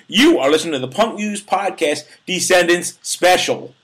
You are listening to the Punk News Podcast Descendants Special.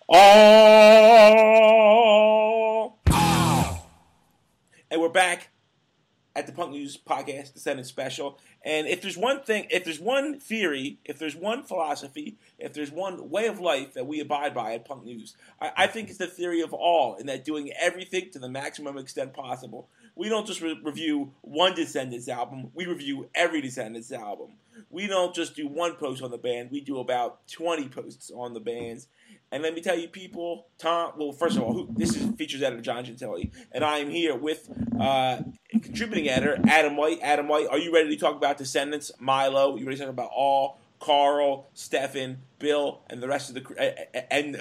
Oh! And we're back at the Punk News Podcast Descendants Special. And if there's one thing, if there's one theory, if there's one philosophy, if there's one way of life that we abide by at Punk News, I think it's the theory of all, in that doing everything to the maximum extent possible. We don't just review one Descendants album, we review every Descendants album. We don't just do one post on the band, we do about 20 posts on the bands. And let me tell you, people, first of all, this is features editor John Gentili, and I am here with contributing editor Adam White. Adam White, are you ready to talk about Descendants, Milo? You ready to talk about all, Carl, Stefan, Bill, and the rest of the and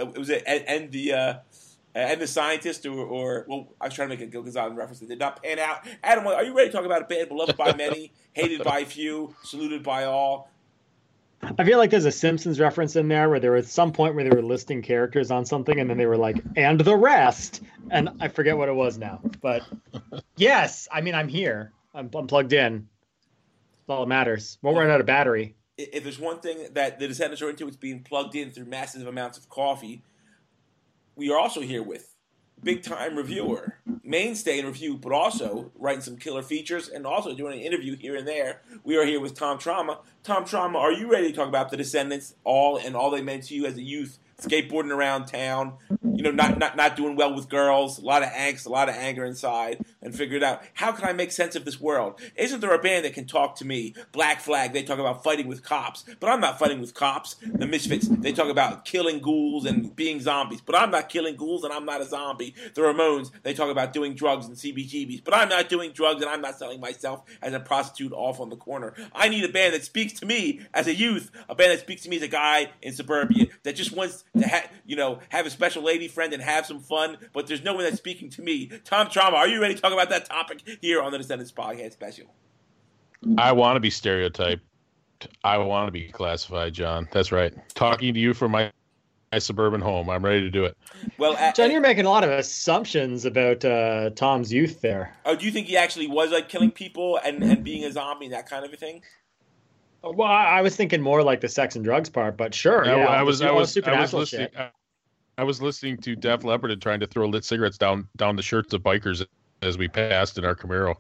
the scientist, or I was trying to make a Gil Gonzalez reference that did not pan out. Adam White, are you ready to talk about a band beloved by many, hated by few, saluted by all? I feel like there's a Simpsons reference in there where there was some point where they were listing characters on something and then they were like, and the rest. And I forget what it was now. But yes, I mean, I'm here. I'm plugged in. That's all that matters. Won't run out of battery. If there's one thing that the Descendants are into, it's being plugged in through massive amounts of coffee. We are also here with big-time reviewer, mainstay in review, but also writing some killer features and also doing an interview here and there. We are here with Tom Trauma. Tom Trauma, are you ready to talk about the Descendants, all they meant to you as a youth, skateboarding around town, not doing well with girls, a lot of angst, a lot of anger inside, and figured out, how can I make sense of this world? Isn't there a band that can talk to me? Black Flag, they talk about fighting with cops, but I'm not fighting with cops. The Misfits, they talk about killing ghouls and being zombies, but I'm not killing ghouls and I'm not a zombie. The Ramones, they talk about doing drugs and CBGBs, but I'm not doing drugs and I'm not selling myself as a prostitute off on the corner. I need a band that speaks to me as a youth, a band that speaks to me as a guy in suburbia that just wants to have a special lady friend and have some fun, but there's no one that's speaking to me. Tom Trauma, are you ready to talk about that topic here on the Descendants Podcast Special? I want to be stereotyped. I want to be classified, John. That's right. Talking to you from my suburban home. I'm ready to do it. Well, John, you're making a lot of assumptions about Tom's youth there. Oh, do you think he actually was like killing people and being a zombie and that kind of a thing? Well, I was thinking more like the sex and drugs part, but sure. Yeah, yeah, I was supernatural listening. shit. I was listening to Def Leppard and trying to throw lit cigarettes down the shirts of bikers as we passed in our Camaro.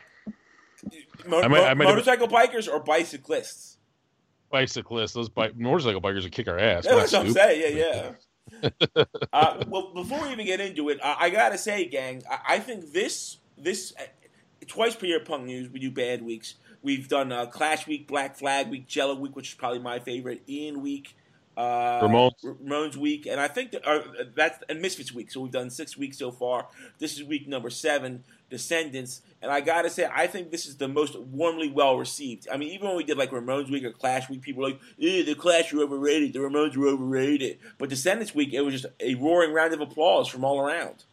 Motorcycle bikers or bicyclists? Bicyclists. Those motorcycle bikers would kick our ass. Yeah, that's what I'm saying. Yeah. Well, before we even get into it, I gotta say, gang, I think this twice per year Punk News we do bad weeks. We've done Clash Week, Black Flag Week, Jello Week, which is probably my favorite, Ian Week, Ramones Week, and I think that's Misfits Week. So we've done 6 weeks so far. This is week number 7, Descendants, and I gotta say, I think this is the most warmly well received. I mean, even when we did like Ramones Week or Clash Week, people were like, the Clash were overrated, the Ramones were overrated. But Descendants Week, it was just a roaring round of applause from all around.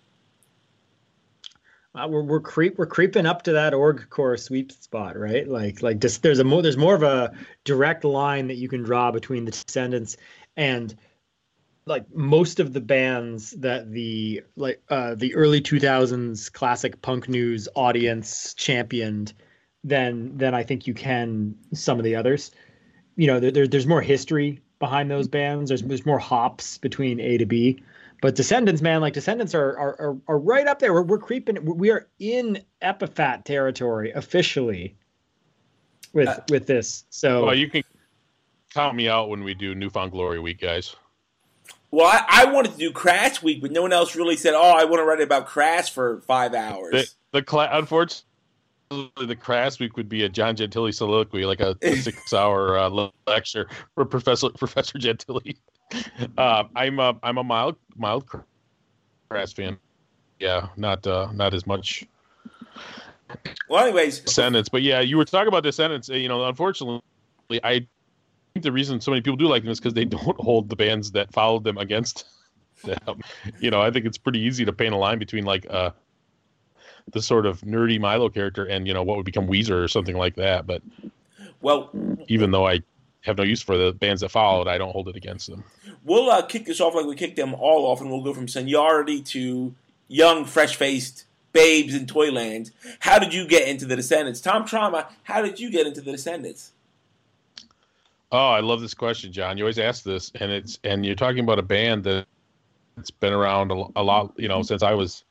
We're creeping up to that org core sweep spot, right? Like just there's more of a direct line that you can draw between the Descendants and like most of the bands that the early 2000s classic Punk News audience championed than I think you can some of the others. There's more history behind those bands. There's more hops between A to B. But Descendants, man, like Descendants are right up there. We're creeping. We are in Epitaph territory officially with this. So you can count me out when we do Newfound Glory Week, guys. Well, I wanted to do Crash Week, but no one else really said, I want to write about Crash for 5 hours. Unfortunately, the Crash Week would be a John Gentili soliloquy, like a 6-hour lecture for Professor Gentili. I'm a mild Crash fan. Yeah, not as much. Well, anyways, Descendants, but yeah, you were talking about Descendants. Unfortunately, I think the reason so many people do like them is because they don't hold the bands that followed them against them. I think it's pretty easy to paint a line between like the sort of nerdy Milo character and what would become Weezer or something like that. But even though I have no use for the bands that followed, I don't hold it against them. We'll kick this off like we kicked them all off, and we'll go from seniority to young, fresh-faced babes in Toyland. How did you get into the Descendants? Tom Trauma, how did you get into the Descendants? Oh, I love this question, John. You always ask this, and you're talking about a band that's been around a lot, since I was,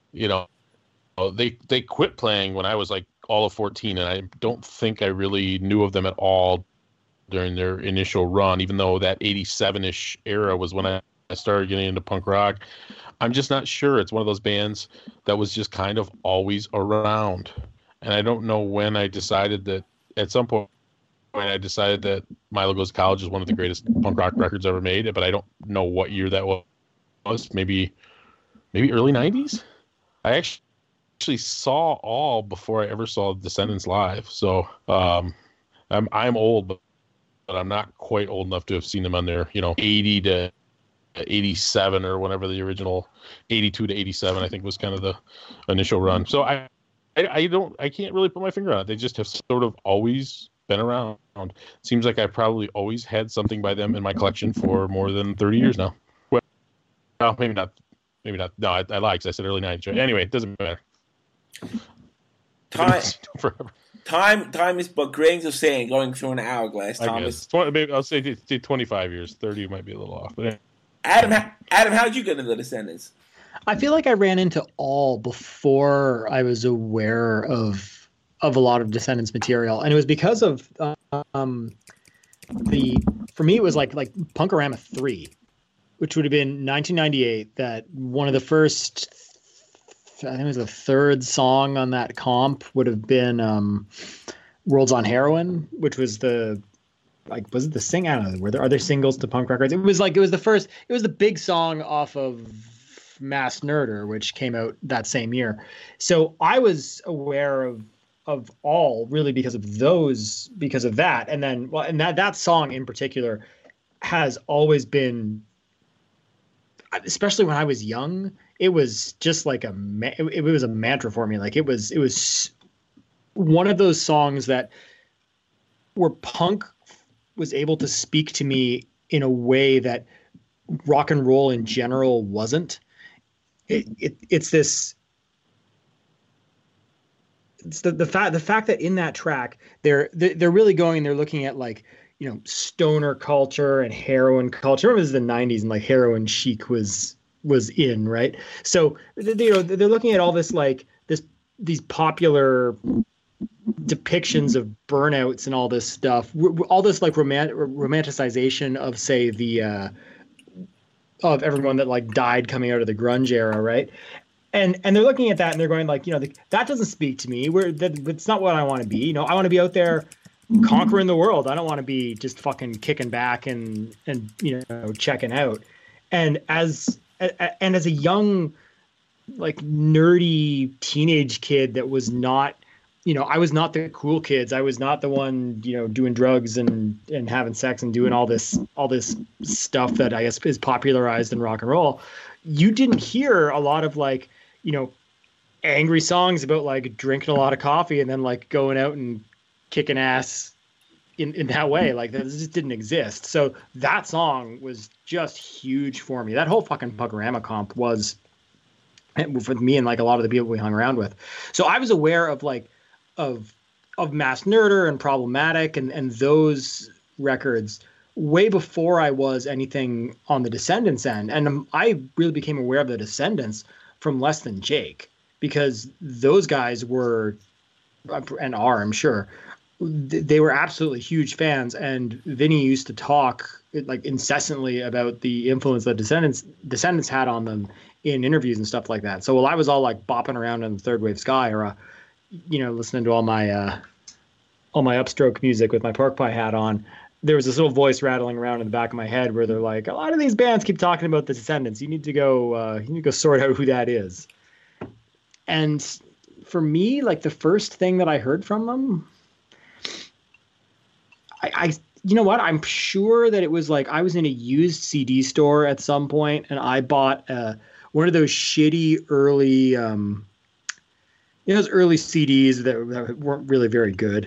they quit playing when I was like all of 14, and I don't think I really knew of them at all during their initial run, even though that 87-ish era was when I started getting into punk rock. I'm just not sure. It's one of those bands that was just kind of always around. And I don't know when I decided that at some point I decided that Milo Goes to College is one of the greatest punk rock records ever made, but I don't know what year that was. Maybe early 90s. I actually saw All before I ever saw Descendants live. So I'm old, but I'm not quite old enough to have seen them on their 80 to 87 or whenever the original 82 to 87 I think was kind of the initial run. So I can't really put my finger on it. They just have sort of always been around. Seems like I probably always had something by them in my collection for more than 30 years now. Well, maybe not. No, I lied because I said early 90s. Anyway, it doesn't matter. Time is but grains of sand going through an hourglass, Thomas. Maybe I'll say 25 years. 30 might be a little off. But Adam, how did you get into the Descendants? I feel like I ran into All before I was aware of a lot of Descendants material, and it was because of for me it was like Punk-O-Rama 3, which would have been 1998. That one of the first, I think it was the third song on that comp would have been World's on Heroin, which was was it the sing? I don't know. Were there other singles to punk records? It was the big song off of Mass Nerder, which came out that same year. So I was aware of All really because of that. And then, and that song in particular has always been, especially when I was young, it was just like it was a mantra for me. Like it was one of those songs where punk was able to speak to me in a way that rock and roll in general wasn't. It's the fact that in that track they're really they're looking at stoner culture and heroin culture. Remember, this is the 90s and heroin chic was in, right? So they're looking at all this these popular depictions of burnouts and all this stuff, all this romanticization of, say, the of everyone that died coming out of the grunge era, right? And they're looking at that and they're going that doesn't speak to me. It's not what I want to be. I want to be out there conquering the world. I don't want to be just fucking kicking back and checking out. And as a young nerdy teenage kid that was not, I was not the cool kids. I was not the one, doing drugs and having sex and doing all this stuff that I guess is popularized in rock and roll. You didn't hear a lot of angry songs about drinking a lot of coffee and then going out and kicking ass in that way. That just didn't exist. So that song was just huge for me. That whole fucking Punk-O-Rama comp was, for me and a lot of the people we hung around with. So I was aware of of Mass Nerder and Problematic and those records way before I was anything on the Descendants end. And I really became aware of the Descendants from Less Than Jake, because those guys were, and are, I'm sure, they were absolutely huge fans. And Vinny used to talk incessantly about the influence that Descendants had on them in interviews and stuff like that. So while I was all bopping around in the Third Wave Sky era, listening to all my upstroke music with my pork pie hat on, there was this little voice rattling around in the back of my head where they're like, a lot of these bands keep talking about the Descendants. You need to go sort out who that is. And for me, the first thing that I heard from them, I you know what? I'm sure that it was I was in a used CD store at some point and I bought one of those shitty early, those early CDs that weren't really very good.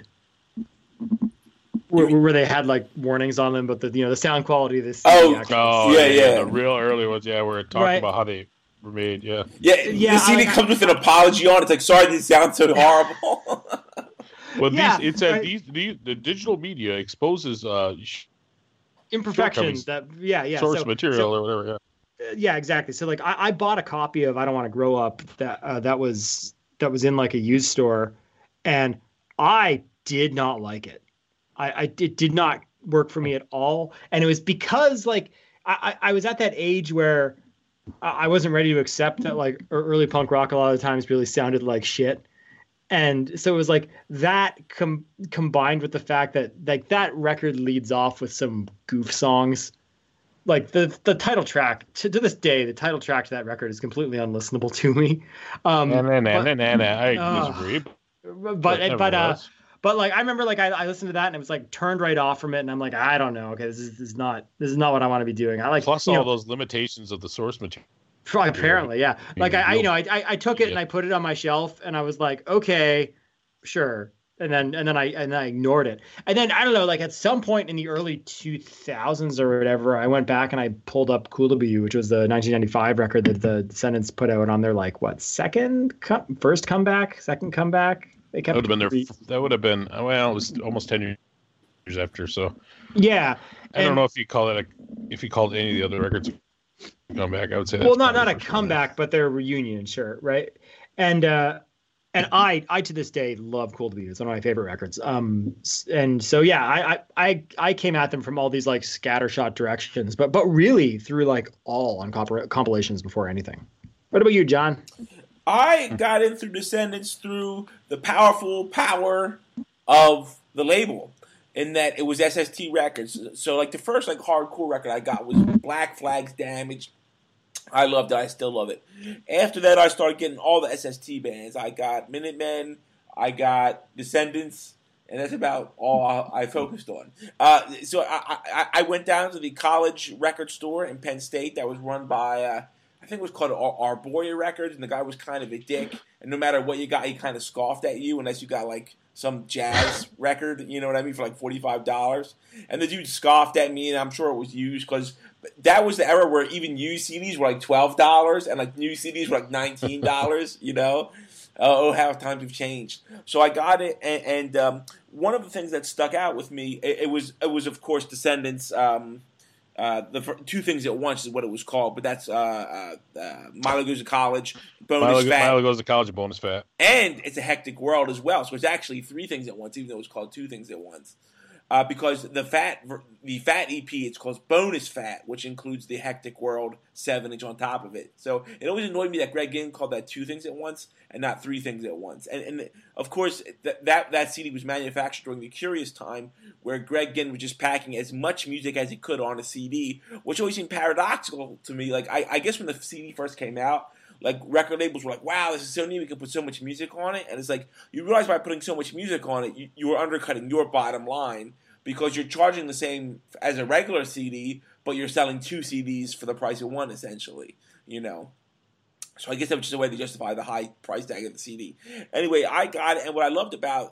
Where they had warnings on them, but the sound quality of this. Yeah. The real early ones, where it talked about how they were made. The CD comes with an apology on it. It's sorry, these sound so horrible. Well, Yeah, it said the digital media exposes imperfections. source material or whatever. Yeah, exactly. So like I bought a copy of I Don't Want to Grow Up that was in like a used store, and I did not like it. It did not work for me at all, and it was because like I was at that age where I wasn't ready to accept that like early punk rock a lot of the times really sounded like shit. And so it was like that combined with the fact that like that record leads off with some goof songs. Like the title track to this day, the title track to that record is completely unlistenable to me. I disagree. But like I remember like I listened to that and it was like turned right off from it, and I'm like, I don't know. Okay, this is not what I want to be doing. I like plus all those limitations of the source material. Apparently, yeah. Like I took it and I put it on my shelf and I was like, okay, sure. And then I ignored it. And then I don't know, like at some point in the early 2000s or whatever, I went back and I pulled up Cool to Be You, which was the 1995 record that the Descendants put out on their like what second comeback. They kept that would have been well, it was almost 10 years after. So yeah, I don't know if you call it if you called any of the other records a comeback. I would say well, not a comeback, but their reunion, sure, right? And I to this day love Cool to Be You. It's one of my favorite records. And so yeah, I came at them from all these like scattershot directions, but really through like all on compilations before anything. What about you, John? I got in through Descendants through the powerful power of the label, in that it was SST Records. So like the first like hardcore record I got was Black Flag's Damage. I loved it. I still love it. After that, I started getting all the SST bands. I got Minutemen. I got Descendants. And that's about all I focused on. So I went down to the college record store in Penn State that was run by, I think it was called Arboria Records. And the guy was kind of a dick. And no matter what you got, he kind of scoffed at you unless you got like some jazz record, you know what I mean, for like $45. And the dude scoffed at me, and I'm sure it was used because that was the era where even used CDs were like $12 and like new CDs were like $19, you know? Oh, how times have changed. So I got it, and one of the things that stuck out with me, it was of course Descendants. The Two Things at Once is what it was called, but that's Milo Goes to College, Bonus Fat. Milo Goes to College, Bonus Fat. And It's a Hectic World as well. So it's actually Three Things at Once, even though it's called Two Things at Once. Because the Fat EP, it's called Bonus Fat, which includes the Hectic World 7-inch on top of it. So it always annoyed me that Greg Ginn called that Two Things at Once and not Three Things at Once. And of course, that CD was manufactured during the Curious time, where Greg Ginn was just packing as much music as he could on a CD, which always seemed paradoxical to me. Like I guess when the CD first came out, like record labels were like, wow, this is so neat, we can put so much music on it. And it's like, you realize by putting so much music on it, you were undercutting your bottom line, because you're charging the same as a regular CD, but you're selling two CDs for the price of one, essentially, you know. So I guess that was just a way to justify the high price tag of the CD. Anyway, I got it, and what I loved about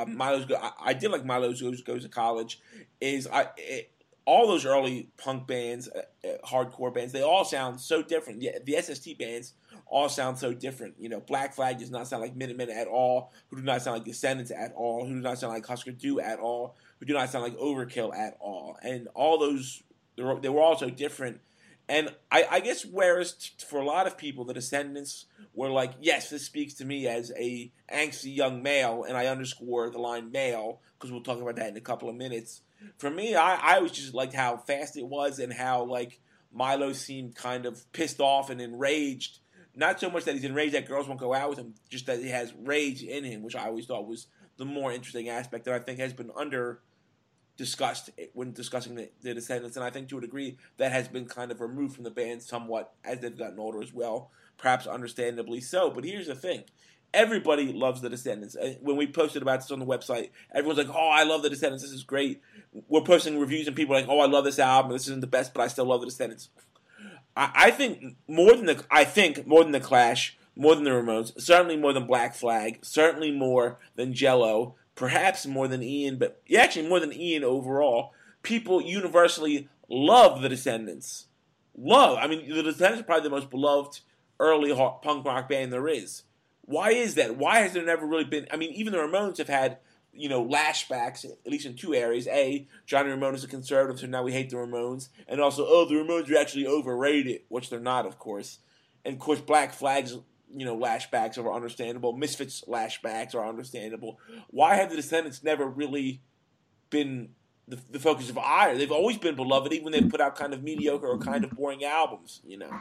I did like Milo Goes to College, is all those early punk bands, hardcore bands, they all sound so different. The SST bands all sound so different. You know, Black Flag does not sound like Minutemen at all, who do not sound like Descendants at all, who do not sound like Husker Du at all, who do not sound like Overkill at all. And all those, they were all so different. And I guess whereas for a lot of people, the Descendants were like, yes, this speaks to me as a angsty young male, and I underscore the line male, because we'll talk about that in a couple of minutes. For me, I was just liked how fast it was, and how like Milo seemed kind of pissed off and enraged. Not so much that he's enraged that girls won't go out with him, just that he has rage in him, which I always thought was the more interesting aspect that I think has been discussed when discussing the Descendants, and I think to a degree that has been kind of removed from the band somewhat as they've gotten older as well, perhaps understandably so. But here's the thing. Everybody loves the Descendants. When we posted about this on the website, everyone's like, oh, I love the Descendants, this is great. We're posting reviews and people are like, oh, I love this album, this isn't the best, but I still love the Descendants. I think more than the Clash, more than the Ramones, certainly more than Black Flag, certainly more than Jello, perhaps more than Ian, but actually more than Ian overall, people universally love the Descendants. I mean, the Descendants are probably the most beloved early punk rock band there is. Why is that? Why has there never really been? I mean, even the Ramones have had lashbacks, at least in two areas. A, Johnny Ramone is a conservative, so now we hate the Ramones. And also, the Ramones are actually overrated, which they're not, of course. And, of course, Black Flag's, lashbacks are understandable. Misfits lashbacks are understandable. Why have the Descendants never really been the focus of ire? They've always been beloved, even when they've put out kind of mediocre or kind of boring albums,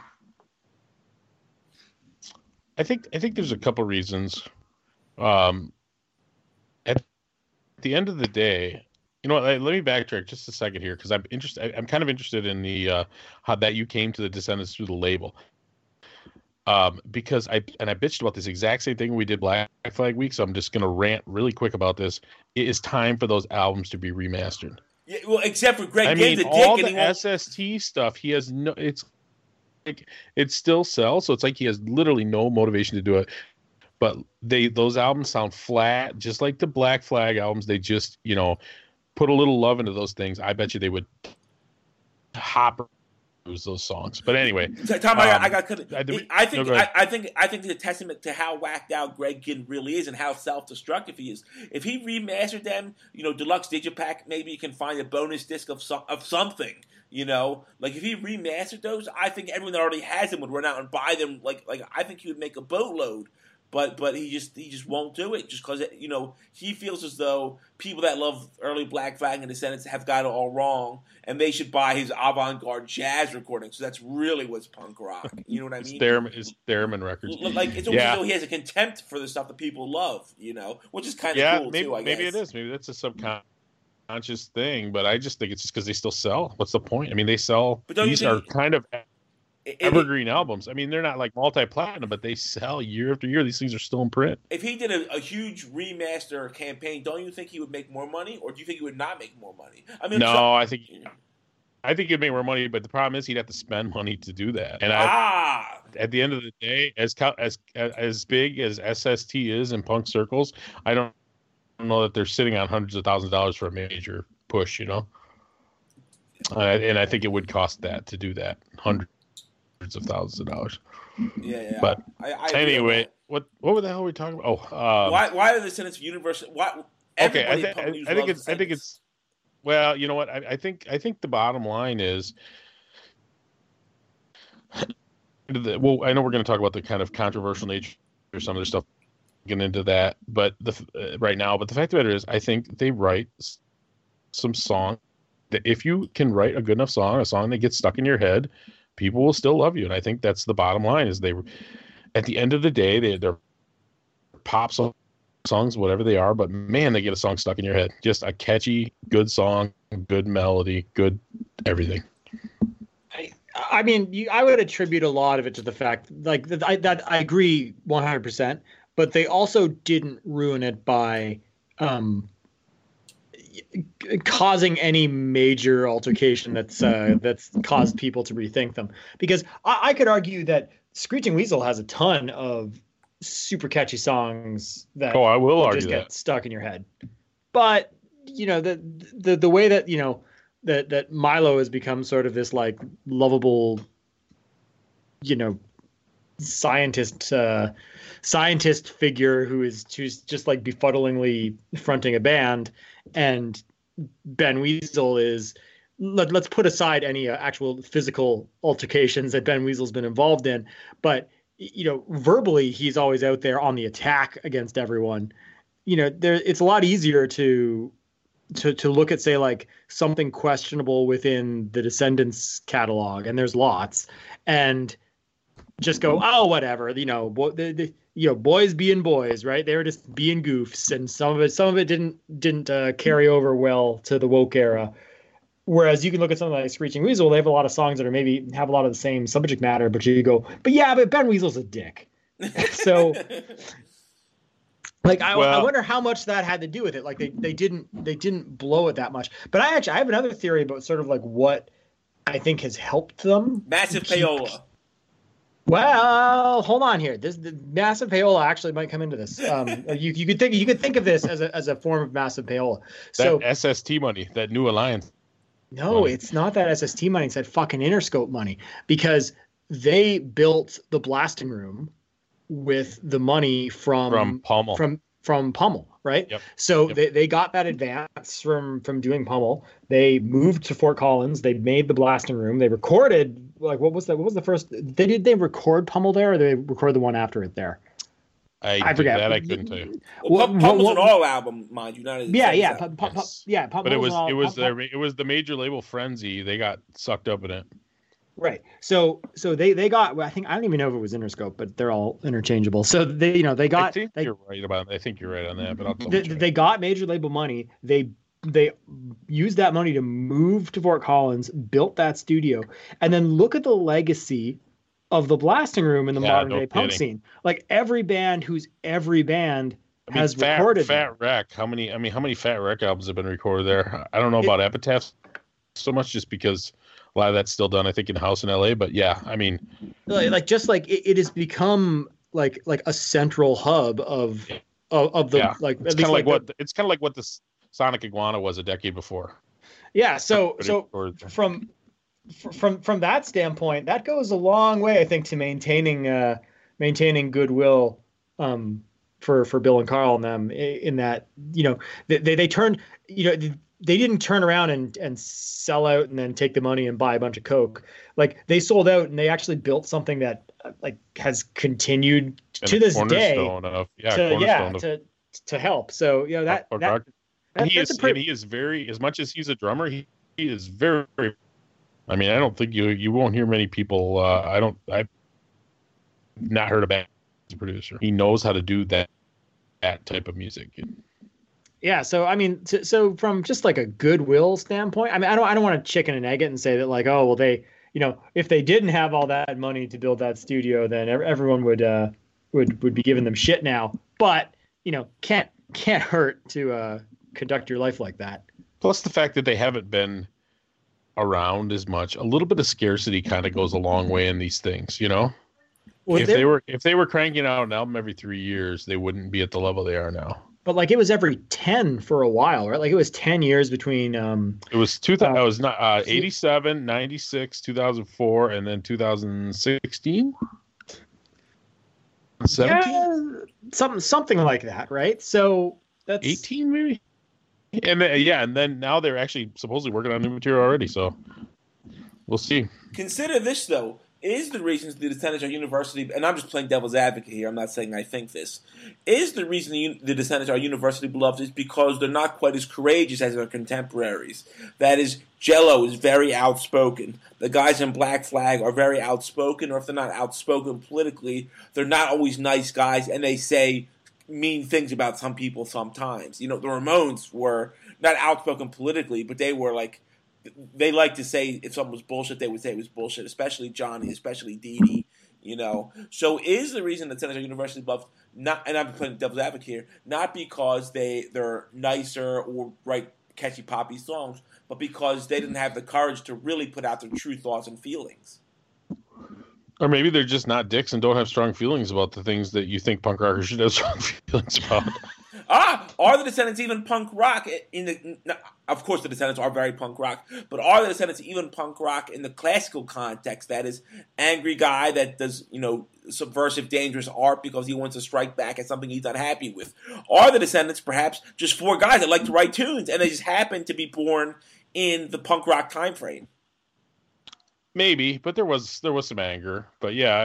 I think there's a couple reasons. At the end of the day, let me backtrack just a second here because I'm kind of interested in the how that you came to the Descendants through the label. Because I bitched about this exact same thing when we did Black Flag Week, so I'm just gonna rant really quick about this. It is time for those albums to be remastered. Yeah, well, except for Greg Gaines, a dick, all and the SST stuff, he has no. It's like it still sells, so it's like he has literally no motivation to do it. But those albums sound flat, just like the Black Flag albums. They just put a little love into those things. I bet you they would hop those songs. But anyway, Tom, I got cut. I think it's a testament to how whacked out Greg Ginn really is and how self-destructive he is. If he remastered them, deluxe digipack, maybe you can find a bonus disc of something. Like if he remastered those, I think everyone that already has them would run out and buy them. Like I think he would make a boatload. But he just won't do it just because he feels as though people that love early Black Flag and Descendants have got it all wrong, and they should buy his avant-garde jazz recording. So that's really what's punk rock. You know what I mean? It's Theremin records. Like it's almost as though he has a contempt for the stuff that people love. Which is kind of cool too. I guess maybe it is. Maybe that's a subconscious thing. But I just think it's just because they still sell. What's the point? I mean, they sell. But these are kind of evergreen albums. I mean, they're not like multi-platinum, but they sell year after year. These things are still in print. If he did a huge remaster campaign, don't you think he would make more money, or do you think he would not make more money? I mean, no, I think he'd make more money, but the problem is he'd have to spend money to do that. And at the end of the day, as big as SST is in punk circles, I don't know that they're sitting on hundreds of thousands of dollars for a major push. And I think it would cost that to do that. Hundreds of thousands of dollars. Yeah. But anyway, what the hell are we talking about? Why are the Descendants universal? I think it's. Well, you know what? I think the bottom line is. I know we're going to talk about the kind of controversial nature or some other stuff, getting into that, but right now. But the fact of the matter is, I think they write some song that if you can write a good enough song, a song that gets stuck in your head, people will still love you. And I think that's the bottom line is at the end of the day, they're pop songs, whatever they are, but man, they get a song stuck in your head. Just a catchy, good song, good melody, good everything. I mean, I would attribute a lot of it to the fact that I agree 100%, but they also didn't ruin it by, causing any major altercation that's caused people to rethink them. Because I could argue that Screeching Weasel has a ton of super catchy songs that I will argue just get stuck in your head. But the way that that Milo has become sort of this like lovable, scientist figure who's just like befuddlingly fronting a band, and Ben Weasel is. Let's put aside any actual physical altercations that Ben Weasel's been involved in, but verbally he's always out there on the attack against everyone. It's a lot easier to look at, say, like something questionable within the Descendants catalog, and there's lots, and just go, oh, whatever, boys being boys, right? They were just being goofs, and some of it didn't carry over well to the woke era. Whereas you can look at something like Screeching Weasel, they have a lot of songs that are maybe have a lot of the same subject matter, but you go, but Ben Weasel's a dick. So, I wonder how much that had to do with it. Like they didn't blow it that much. But I have another theory about sort of like what I think has helped them. Massive Payola. Well, hold on here. The Massive Payola actually might come into this. You could think of this as a form of Massive Payola. So that SST money, that New Alliance. No, money. It's not that SST money. It's that fucking Interscope money, because they built the blasting room with the money from Pummel. From Pummel. right? Yep. So Yep. they got that advance from doing Pummel. They moved to Fort Collins. They made the blasting room. They recorded like what was the first they record Pummel there, or they record the one after it there? I forget. I couldn't tell you. Well, Pummel's an all album, mind you, not a yeah, yeah, Yes. yeah. But it was the major label Frenzy. They got sucked up in it. Right. So they got. I don't even know if it was Interscope, but they're all interchangeable. So they got. I think you're right on that, but they got major label money. They used that money to move to Fort Collins, built that studio, and then look at the legacy of the blasting room in the modern day punk scene. Like every band has recorded Fat Wreck. How many Fat Wreck albums have been recorded there? I don't know about Epitaph so much, just because a lot of that's still done, I think, in house in LA. But yeah, I mean, like just like it has become like a central hub of the like. It's kind of like what the Sonic Iguana was a decade before. Yeah. So from that standpoint, that goes a long way, I think, to maintaining goodwill for Bill and Carl and them, in that, they turned, they didn't turn around and sell out and then take the money and buy a bunch of Coke. Like, they sold out and they actually built something that like has continued to this day to help. So he is very, as much as he's a drummer, he is very, I mean, I don't think you won't hear many people. I've not heard about as a producer. He knows how to do that type of music. Yeah. So I mean, so from just like a goodwill standpoint, I mean, I don't want to chicken and egg it and say that like, oh well, they, if they didn't have all that money to build that studio, then everyone would be giving them shit now. But can't hurt to conduct your life like that. Plus the fact that they haven't been around as much, a little bit of scarcity kind of goes a long way in these things, Well, if they were cranking out an album every 3 years, they wouldn't be at the level they are now. But like it was every 10 for a while, right? Like it was 10 years between it was 2000 it was not 87, 96, 2004, and then 2016. 17? Yeah, something like that, right? So that's 18 maybe. And then now they're actually supposedly working on new material already, so we'll see. Consider this, though. Is the reason the Descendants are universally, and I'm just playing devil's advocate here, I'm not saying I think this, is the reason the Descendants are universally beloved is because they're not quite as courageous as their contemporaries. That is, Jello is very outspoken. The guys in Black Flag are very outspoken, or if they're not outspoken politically, they're not always nice guys, and they say mean things about some people sometimes. The Ramones were not outspoken politically, but they were like, they like to say if something was bullshit, they would say it was bullshit, especially Johnny, especially Dee Dee, So is the reason that Descendants are universally beloved, not, and I'm playing devil's advocate here, not because they're nicer or write catchy poppy songs, but because they didn't have the courage to really put out their true thoughts and feelings. Or maybe they're just not dicks and don't have strong feelings about the things that you think punk rockers should have strong feelings about. Are the Descendants even punk rock? Of course, the Descendants are very punk rock, but are the Descendants even punk rock in the classical context? That is, angry guy that does, subversive, dangerous art because he wants to strike back at something he's unhappy with. Are the Descendants perhaps just four guys that like to write tunes and they just happen to be born in the punk rock time frame? Maybe, but there was some anger. But yeah,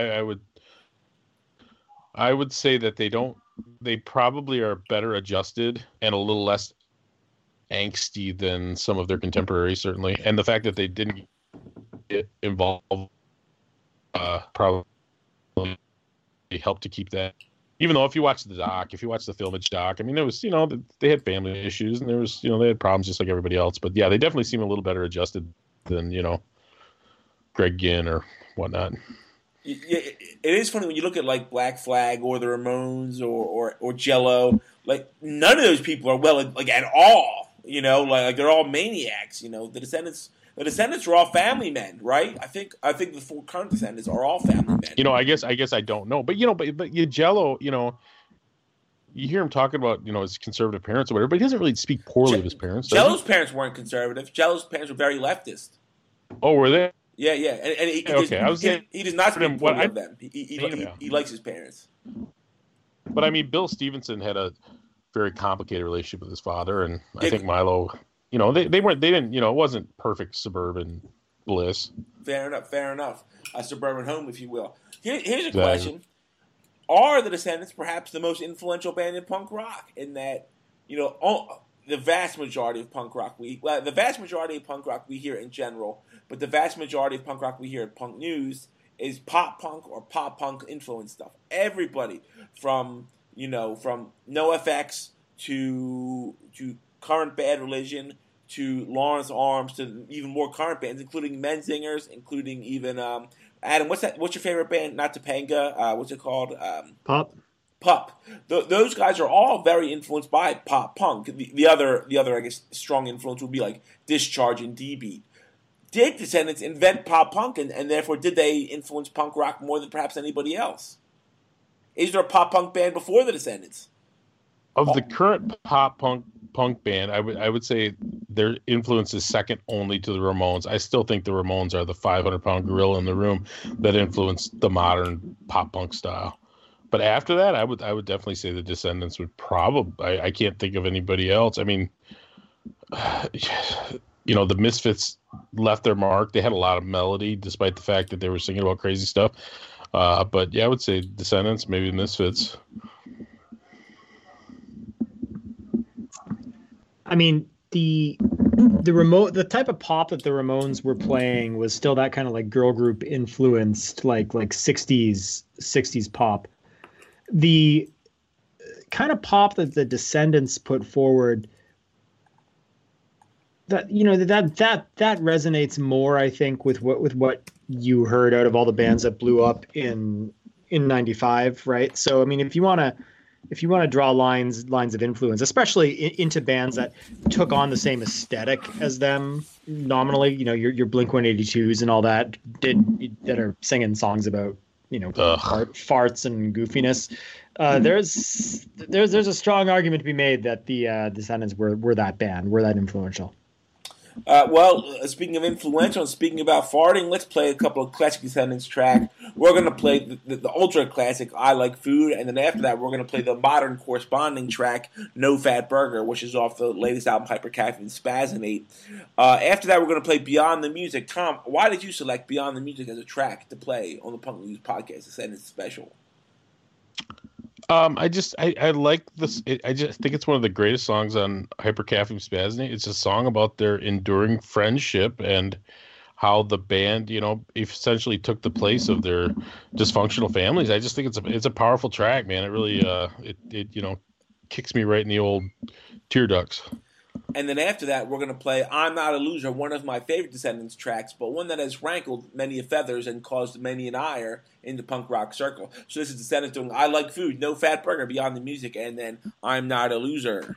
I would say that they probably are better adjusted and a little less angsty than some of their contemporaries, certainly. And the fact that they didn't get involved probably helped to keep that. Even though if you watch the Filmage doc, I mean, there was, they had family issues and there was, they had problems just like everybody else. But yeah, they definitely seem a little better adjusted than, Greg Ginn or whatnot. It is funny when you look at like Black Flag or the Ramones or Jello. Like none of those people are well like at all. Like they're all maniacs. The Descendants are all family men, right? I think the four current Descendants are all family men. I guess I don't know, but Jello, you hear him talking about his conservative parents or whatever, but he doesn't really speak poorly of his parents. Jello's parents weren't conservative. Jello's parents were very leftist. Oh, were they? Yeah, and he does not speak poorly of them. He likes his parents. But I mean, Bill Stevenson had a very complicated relationship with his father, and I think Milo, they didn't, it wasn't perfect suburban bliss. Fair enough. A suburban home, if you will. Here's a question: are the Descendents perhaps the most influential band in punk rock? In that, the vast majority of punk rock the vast majority of punk rock we hear in general, but the vast majority of punk rock we hear at Punk News is pop punk or pop punk influenced stuff. Everybody from NoFX to current Bad Religion to Lawrence Arms to even more current bands, including Menzingers, including even Adam. What's your favorite band? Not Topanga. What's it called? Pup. Those guys are all very influenced by pop punk. The other I guess strong influence would be like Discharge and D-Beat. Did Descendents invent pop punk, and therefore did they influence punk rock more than perhaps anybody else? Is there a pop punk band before the Descendents? Of the current pop punk band, I would say their influence is second only to the Ramones. I still think the Ramones are the 500-pound gorilla in the room that influenced the modern pop punk style. But after that, I would definitely say the Descendents would probably. I can't think of anybody else. I mean, the Misfits left their mark. They had a lot of melody, despite the fact that they were singing about crazy stuff. But yeah, I would say Descendents, maybe Misfits. I mean, the type of pop that the Ramones were playing was still that kind of like girl group influenced, like 60s pop. The kind of pop that the Descendents put forward, that that resonates more, I think, with what you heard out of all the bands that blew up in '95, right? So I mean, if you want to draw lines of influence, especially into bands that took on the same aesthetic as them nominally, your Blink-182s and all that that are singing songs about farts and goofiness. There's a strong argument to be made that the Descendents were that band, were that influential. Speaking of influential and speaking about farting, let's play a couple of classic Descendents tracks. We're going to play the ultra classic I Like Food, and then after that we're going to play the modern corresponding track No Fat Burger, which is off the latest album Hypercaffeine Spasmate. After that we're going to play Beyond the Music. Tom, why did you select Beyond the Music as a track to play on the Punk News podcast, Descendents special? I like this. I just think it's one of the greatest songs on Hypercaffeine Spasmate. It's a song about their enduring friendship and how the band, essentially took the place of their dysfunctional families. I just think it's a powerful track, man. It really it kicks me right in the old tear ducts. And then after that, we're going to play I'm Not a Loser, one of my favorite Descendents tracks, but one that has rankled many a feathers and caused many an ire in the punk rock circle. So this is Descendents doing I Like Food, No Fat Burger, Beyond the Music, and then I'm Not a Loser.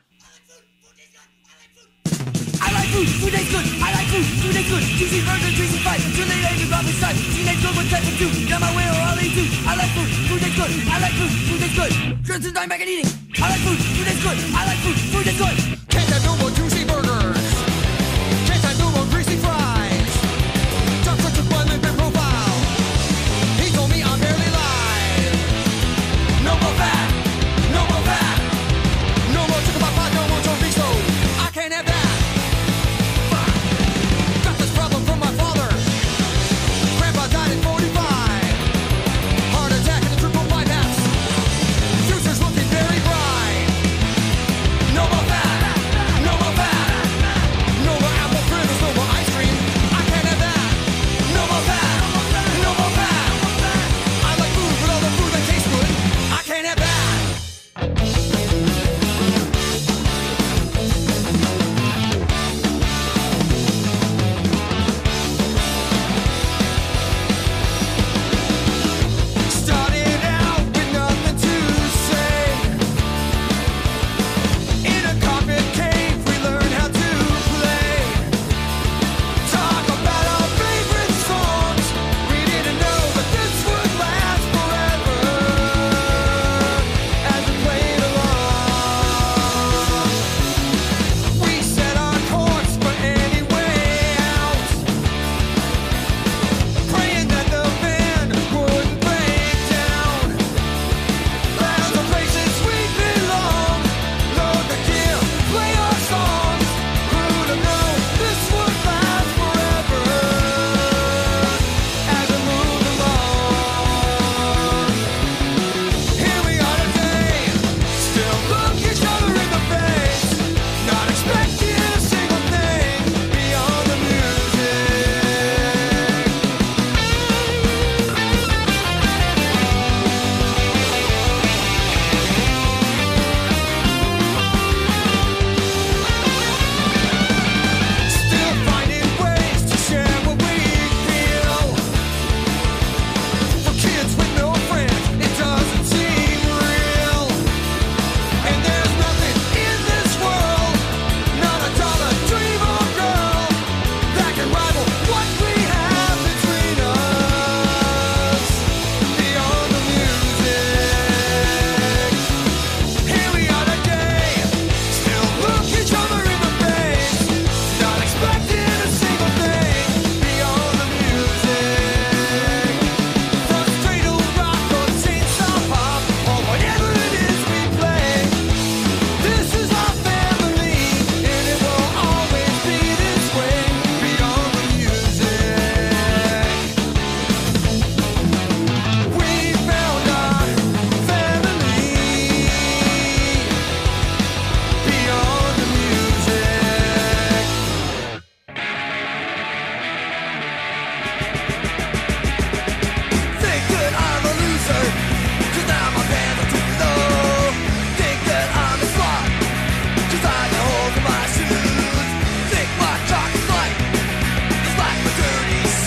I like food, food tastes good. I like food, food tastes good. Juicy burger, juicy fight. Too late, I drop inside. Teenage girl, what type of two? Got my way or all they do. I like food, food tastes good. I like food, food tastes good. Just in time back and eating. I like food, food tastes good. I like food, food tastes good. Can't have no more juicy burgers. Can't have no more greasy fries. Drop such a one living profile. He told me I'm barely live. No more fat, no more fat. No more chicken pot pie, no more chorizo. I can't have that. No more fat, no more fat.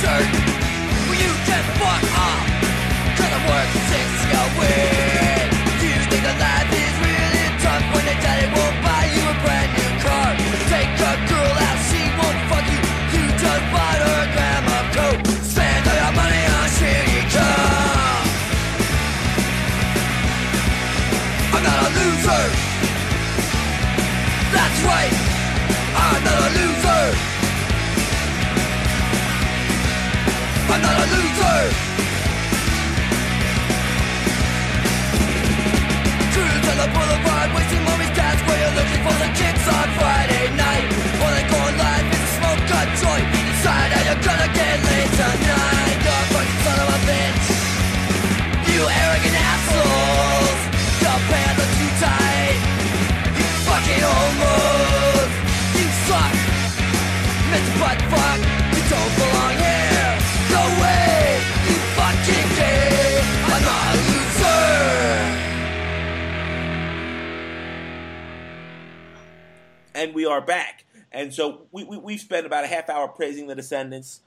shirt. Well, you can fuck off, 'cause I'm worth 6 a week. Do you think that life is really tough when they daddy won't buy you a brand new car? Take a girl out, she won't fuck you. You just bought her grandma coat. Spend all your money on shitty cum. I'm not a loser. That's right, I'm not a loser. I'm not a loser. Cruise on the boulevard, wasting mommy's gas while you're looking for the kicks on Friday night. All they go in life is to smoke a joint. Decide how you're gonna get laid tonight. You're a fucking son of a bitch. You arrogant assholes. Your pants are too tight. You fucking homos. You suck. Mr. Butt Fuck. You don't belong here. Go away. You fucking gay. I'm not a loser. And we are back. And so we've spent about a half hour praising the Descendants.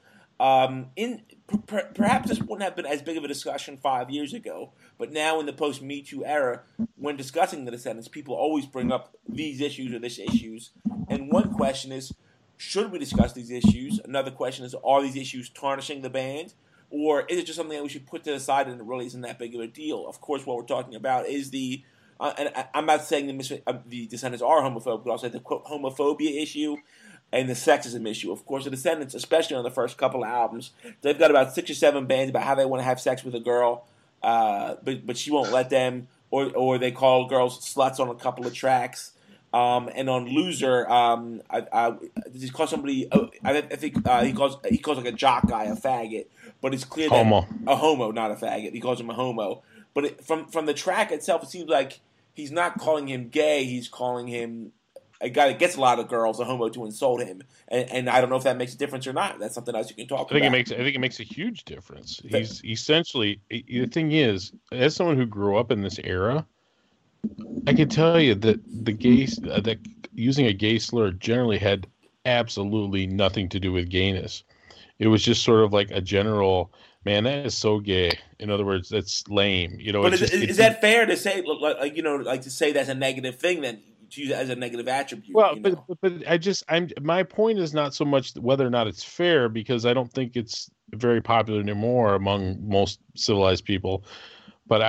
Perhaps this wouldn't have been as big of a discussion 5 years ago, but now in the post-Me Too era, when discussing the Descendants, people always bring up these issues or this issues. And one question is, should we discuss these issues? Another question is, are these issues tarnishing the band? Or is it just something that we should put to the side and it really isn't that big of a deal? Of course, what we're talking about is the... and I'm not saying the Descendants are homophobic, but also the quote homophobia issue and the sexism issue. Of course, the Descendants, especially on the first couple albums, they've got about 6 or 7 bands about how they want to have sex with a girl, but she won't let them, or they call girls sluts on a couple of tracks. And on Loser, he calls somebody. I think he calls like a jock guy a faggot, but it's clear that a homo, not a faggot. He calls him a homo. But from the track itself, it seems like he's not calling him gay. He's calling him a guy that gets a lot of girls, a homo, to insult him. And I don't know if that makes a difference or not. That's something else you can talk about. I think it makes a huge difference. He's essentially, the thing is, as someone who grew up in this era, I can tell you that that using a gay slur generally had absolutely nothing to do with gayness. It was just sort of like a general, man, that is so gay. In other words, that's lame. You know, but is that fair to say? Like to say that's a negative thing, then to use it as a negative attribute. Well, but my point is not so much whether or not it's fair, because I don't think it's very popular anymore among most civilized people. But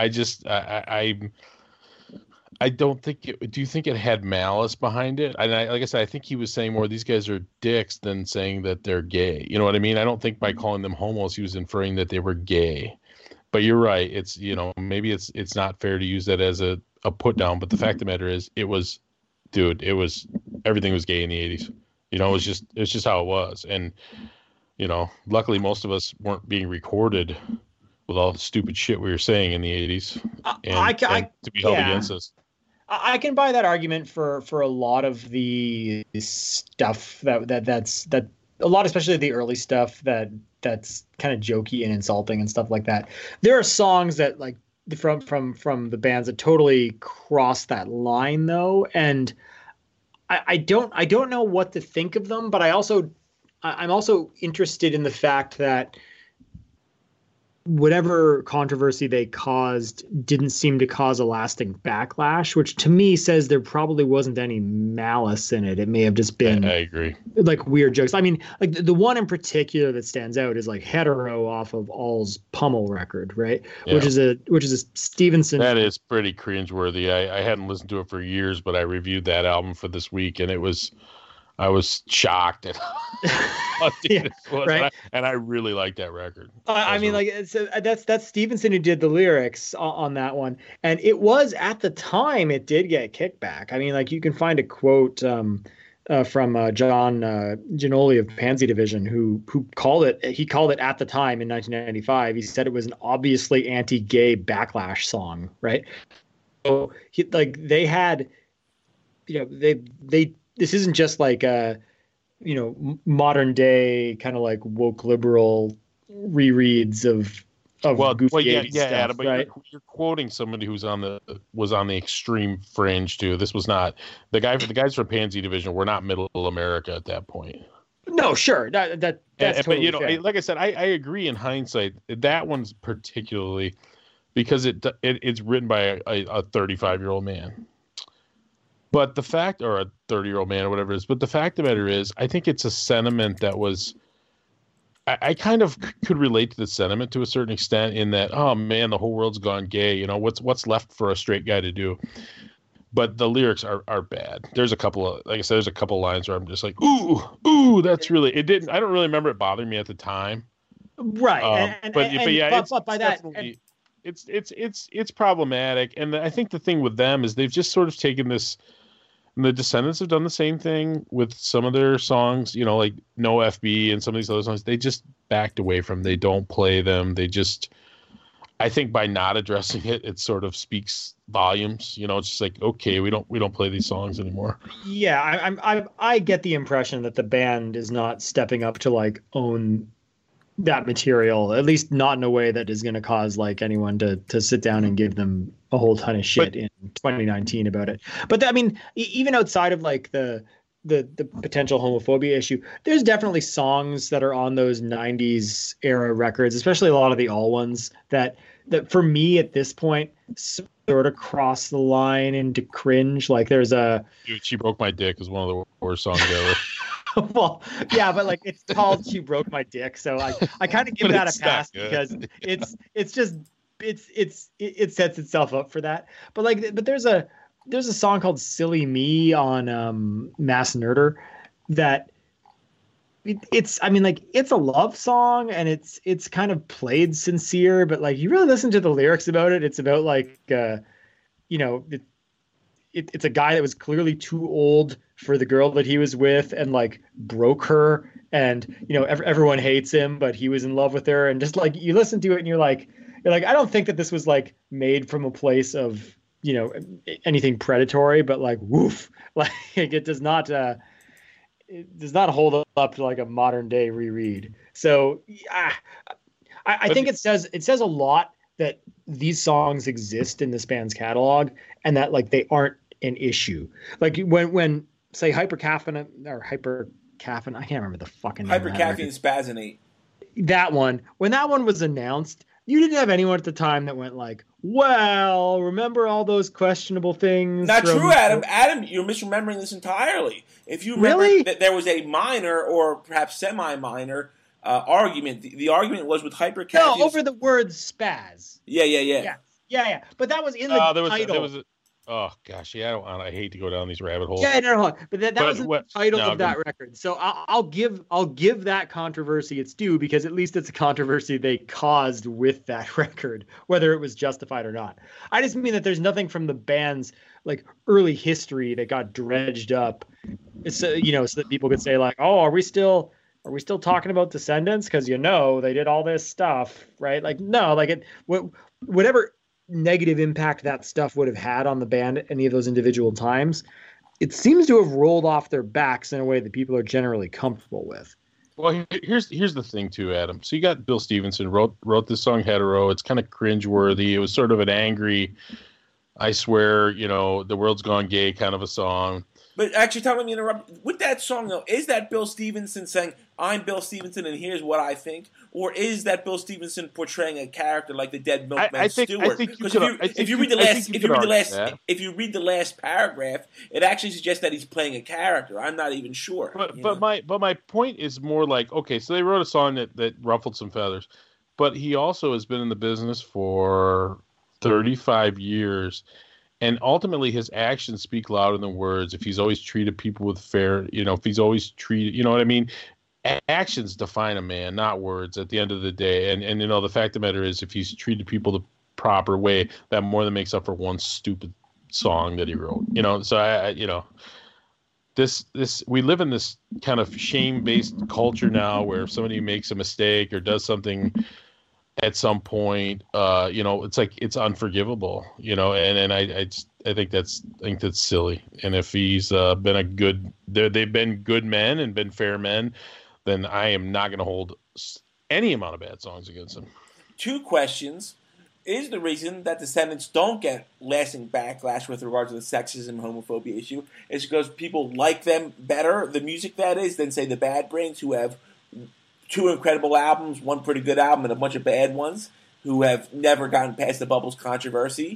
I don't think it. Do you think it had malice behind it? And like I said, I think he was saying more these guys are dicks than saying that they're gay. You know what I mean? I don't think by calling them homos he was inferring that they were gay. But you're right. It's, maybe it's not fair to use that as a put down. But the fact of the matter is, everything was gay in the 80s. It's just how it was. And luckily most of us weren't being recorded with all the stupid shit we were saying in the 80s, and to be held against us. I can buy that argument for a lot of the stuff that's a lot, especially the early stuff that's kind of jokey and insulting and stuff like that. There are songs that like from the bands that totally cross that line though, and I don't know what to think of them, but I'm also interested in the fact that whatever controversy they caused didn't seem to cause a lasting backlash, which to me says there probably wasn't any malice in it. It may have just been, I agree, like weird jokes. I mean, like the one in particular that stands out is like Hetero off of All's Pummel record, right? Yeah. Which is a Stevenson. That is pretty cringeworthy. I hadn't listened to it for years, but I reviewed that album for this week, and I was shocked at how it was, right? And I really like that record. I mean, that's Stevenson who did the lyrics on that one, and it was at the time it did get kickback. I mean, like you can find a quote from John Giannoli of Pansy Division who called it. He called it at the time in 1995. He said it was an obviously anti-gay backlash song, right? So they had, they. This isn't just like a, modern day kind of like woke liberal rereads of goofy stuff, Adam, but right? You're quoting somebody who's was on the extreme fringe too. This was not the guys from Pansy Division were not middle America at that point. No, sure. That's totally but fair. like I said, I agree in hindsight. That one's particularly because it's written by a 35-year-old man. But the fact, or a 30-year-old man or whatever it is, but the fact of the matter is, I think it's a sentiment that was, I kind of could relate to the sentiment to a certain extent in that, oh man, the whole world's gone gay. You know, what's left for a straight guy to do? But the lyrics are bad. There's a couple of, like I said, there's a couple of lines where I'm just like, ooh, that's really, I don't really remember it bothering me at the time. Right. But yeah, but by that, it's problematic. And I think the thing with them is they've just sort of taken this, and the Descendants have done the same thing with some of their songs, you know, like No FB and some of these other songs. They just backed away from, they don't play them. They just, I think by not addressing it, it sort of speaks volumes. You know, it's just like, okay, we don't play these songs anymore. Yeah, I get the impression that the band is not stepping up to like own that material, at least not in a way that is going to cause like anyone to sit down and give them a whole ton of shit in 2019 about it. But I mean, even outside of like the potential homophobia issue, there's definitely songs that are on those 90s era records, especially a lot of the all ones that for me at this point sort of cross the line into cringe. Like there's a Dude, She Broke My Dick is one of the worst songs ever. Well, yeah, but like it's called She Broke My Dick, so I kind of give that a pass because it sets itself up for that. But there's a song called Silly Me on Mass Nerder that it's a love song and it's kind of played sincere, but like you really listen to the lyrics about it, it's about like it's a guy that was clearly too old for the girl that he was with and like broke her, and you know everyone hates him, but he was in love with her, and just like you listen to it and you're like I don't think that this was like made from a place of, you know, anything predatory, but like woof, like it does not hold up to like a modern day reread. So I think it says a lot that these songs exist in this band's catalog and that like they aren't an issue. Like when say Hypercaffeine, I can't remember the fucking name. Hypercaffeine Spazzinate. That one, when that one was announced, you didn't have anyone at the time that went like, well, remember all those questionable things? Not true, Adam. Adam, you're misremembering this entirely. If you remember that there was a minor or perhaps semi-minor argument, the argument was with Hypercaffeine. No, over the word spaz. Yeah. But that was in the title. Oh gosh, yeah, I hate to go down these rabbit holes. Yeah, no, but that was the title of that record. So I'll give that controversy its due, because at least it's a controversy they caused with that record, whether it was justified or not. I just mean that there's nothing from the band's like early history that got dredged up, so that people could say like, oh, are we still talking about Descendants because they did all this stuff, right? Like no, like whatever negative impact that stuff would have had on the band at any of those individual times, it seems to have rolled off their backs in a way that people are generally comfortable with. Well, here's the thing too, Adam. So you got Bill Stevenson wrote this song Hetero. It's kind of cringeworthy. It was sort of an angry, I swear, the world's gone gay kind of a song. But actually, let me interrupt. With that song, though, is that Bill Stevenson saying, I'm Bill Stevenson and here's what I think? Or is that Bill Stevenson portraying a character like the dead milkman Stewart? Because if you read the last paragraph, it actually suggests that he's playing a character. I'm not even sure. But my point is more like, okay, so they wrote a song that ruffled some feathers, but he also has been in the business for 35 years. And ultimately, his actions speak louder than words. If he's always treated people with fair, if he's always treated, you know what I mean? Actions define a man, not words at the end of the day. And the fact of the matter is, if he's treated people the proper way, that more than makes up for one stupid song that he wrote. So we live in this kind of shame-based culture now where if somebody makes a mistake or does something at some point, it's like it's unforgivable, and I think that's silly. And if he's been they've been good men and been fair men, then I am not going to hold any amount of bad songs against him. Two questions. is the reason that Descendants don't get lasting backlash with regard to the sexism and homophobia issue. It's because people like them better, the music that is, than say the Bad Brains, who have 2 incredible albums, 1 pretty good album, and a bunch of bad ones, who have never gotten past the Bubbles controversy.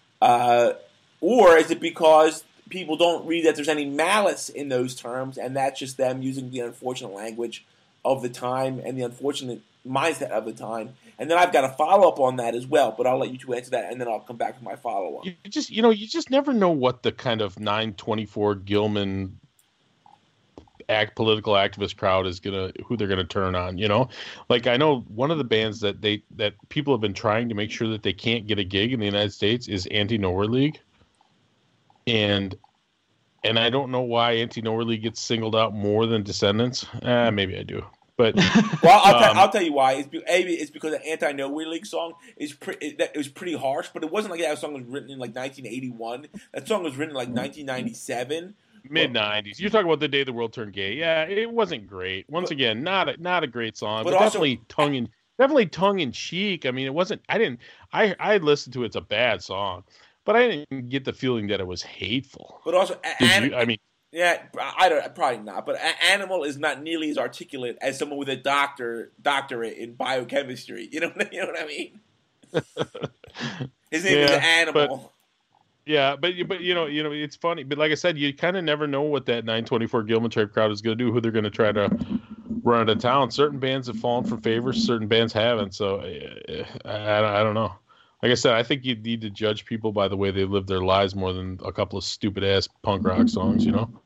Or is it because people don't read that there's any malice in those terms, and that's just them using the unfortunate language of the time and the unfortunate mindset of the time? And then I've got a follow-up on that as well, but I'll let you two answer that, and then I'll come back with my follow-up. You just never know what the kind of 924 Gilman political activist crowd is who they're gonna turn on. Like I know one of the bands that people have been trying to make sure that they can't get a gig in the United States is Anti-Nowhere League, and I don't know why Anti-Nowhere League gets singled out more than Descendants. Maybe I do. But well, I'll tell you why. It's because the Anti-Nowhere League song it was pretty harsh, but it wasn't like that song was written in like 1981. That song was written in like 1997. Mid-90s. You're talking about The Day the World Turned Gay. Yeah, it wasn't great. Once again, not a great song, but also, definitely tongue in cheek. I mean, it wasn't. I listened to it. It's a bad song, but I didn't get the feeling that it was hateful. But also, yeah, probably not. But Animal is not nearly as articulate as someone with a doctorate in biochemistry. You know what I mean? His name is Animal. But it's funny. But like I said, you kind of never know what that 924 Gilman type crowd is going to do, who they're going to try to run out of town. Certain bands have fallen for favor, certain bands haven't. So I don't know. Like I said, I think you need to judge people by the way they live their lives more than a couple of stupid-ass punk rock songs,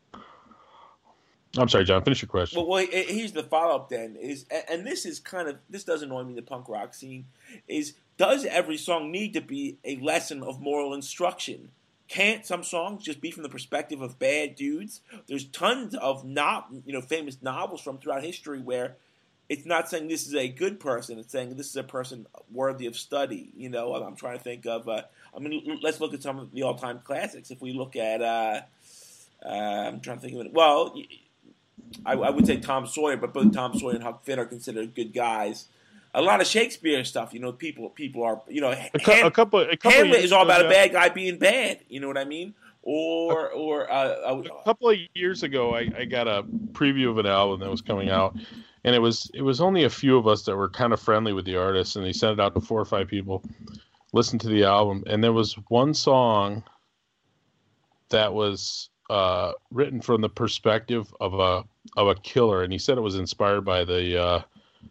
I'm sorry, John. Finish your question. Well, here's the follow-up then. This does annoy me in the punk rock scene, does every song need to be a lesson of moral instruction? Can't some songs just be from the perspective of bad dudes? There's tons of famous novels from throughout history where it's not saying this is a good person. It's saying this is a person worthy of study. I'm trying to think of. Let's look at some of the all-time classics. If we look at, I'm trying to think of it. Well, I would say Tom Sawyer, but both Tom Sawyer and Huck Finn are considered good guys. A lot of Shakespeare stuff, people are, Hamlet is all about a bad guy being bad. You know what I mean? A couple of years ago, I got a preview of an album that was coming out, and it was only a few of us that were kind of friendly with the artist, and they sent it out to 4 or 5 people, listened to the album, and there was one song that was written from the perspective of a killer, and he said it was inspired by the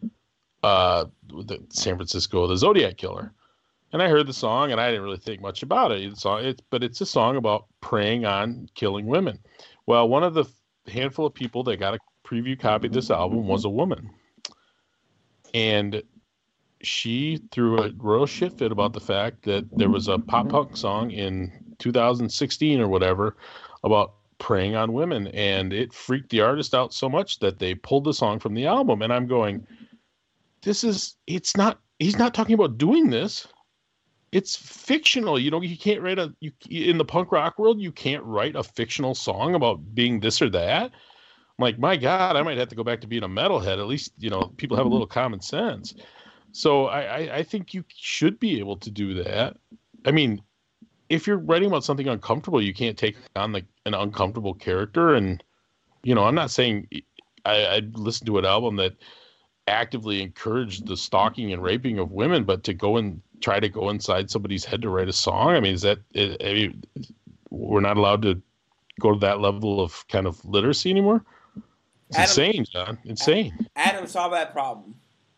San Francisco, the Zodiac Killer. And I heard the song, and I didn't really think much about it. But it's a song about preying on killing women. Well, one of the handful of people that got a preview copy of this album was a woman. And she threw a real shit fit about the fact that there was a pop punk song in 2016 or whatever about preying on women. And it freaked the artist out so much that they pulled the song from the album. And I'm going, he's not talking about doing this. It's fictional. You can't write in the punk rock world, you can't write a fictional song about being this or that. I'm like, my God, I might have to go back to being a metalhead. At least, people have a little common sense. So I think you should be able to do that. I mean, if you're writing about something uncomfortable, you can't take on an uncomfortable character. And, I'm not saying I listened to an album that actively encouraged the stalking and raping of women, but to go and try to go inside somebody's head to write a song, I mean, we're not allowed to go to that level of kind of literacy anymore? It's insane, John. Insane. Adam, solve that problem.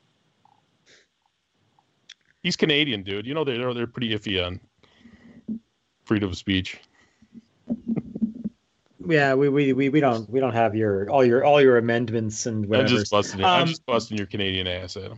He's Canadian, dude. They're pretty iffy on freedom of speech. Yeah, we don't have all your amendments and whatever. I'm just busting your Canadian ass, Adam.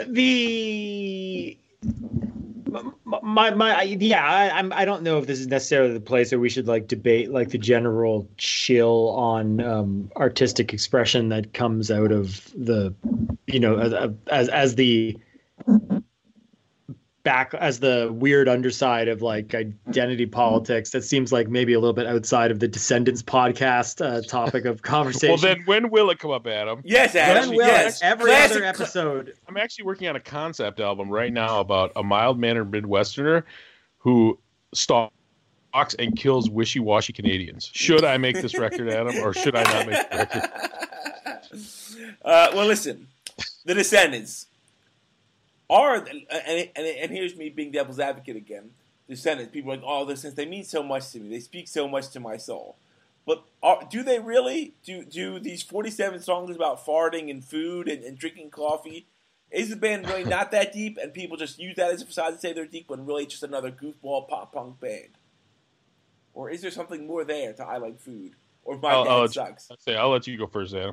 I don't know if this is necessarily the place where we should debate the general chill on artistic expression that comes out of the as the back as the weird underside of like identity politics. That seems like maybe a little bit outside of the Descendants podcast topic of conversation. Well, then when will it come up, Adam? Yes, Adam. Yes. Every other episode. I'm actually working on a concept album right now about a mild-mannered Midwesterner who stalks and kills wishy-washy Canadians. Should I make this record, Adam, or should I not make the record? Well, listen, the Descendants are, and here's me being devil's advocate again. Descendants, people are like, oh, the Descendants, they mean so much to me. They speak so much to my soul. But do they really? Do these 47 songs about farting and food and drinking coffee? Is the band really not that deep, and people just use that as a facade to say they're deep, when really it's just another goofball pop punk band? Or is there something more there to I Like Food? Or My Dad Sucks? I'll let you go first, Adam.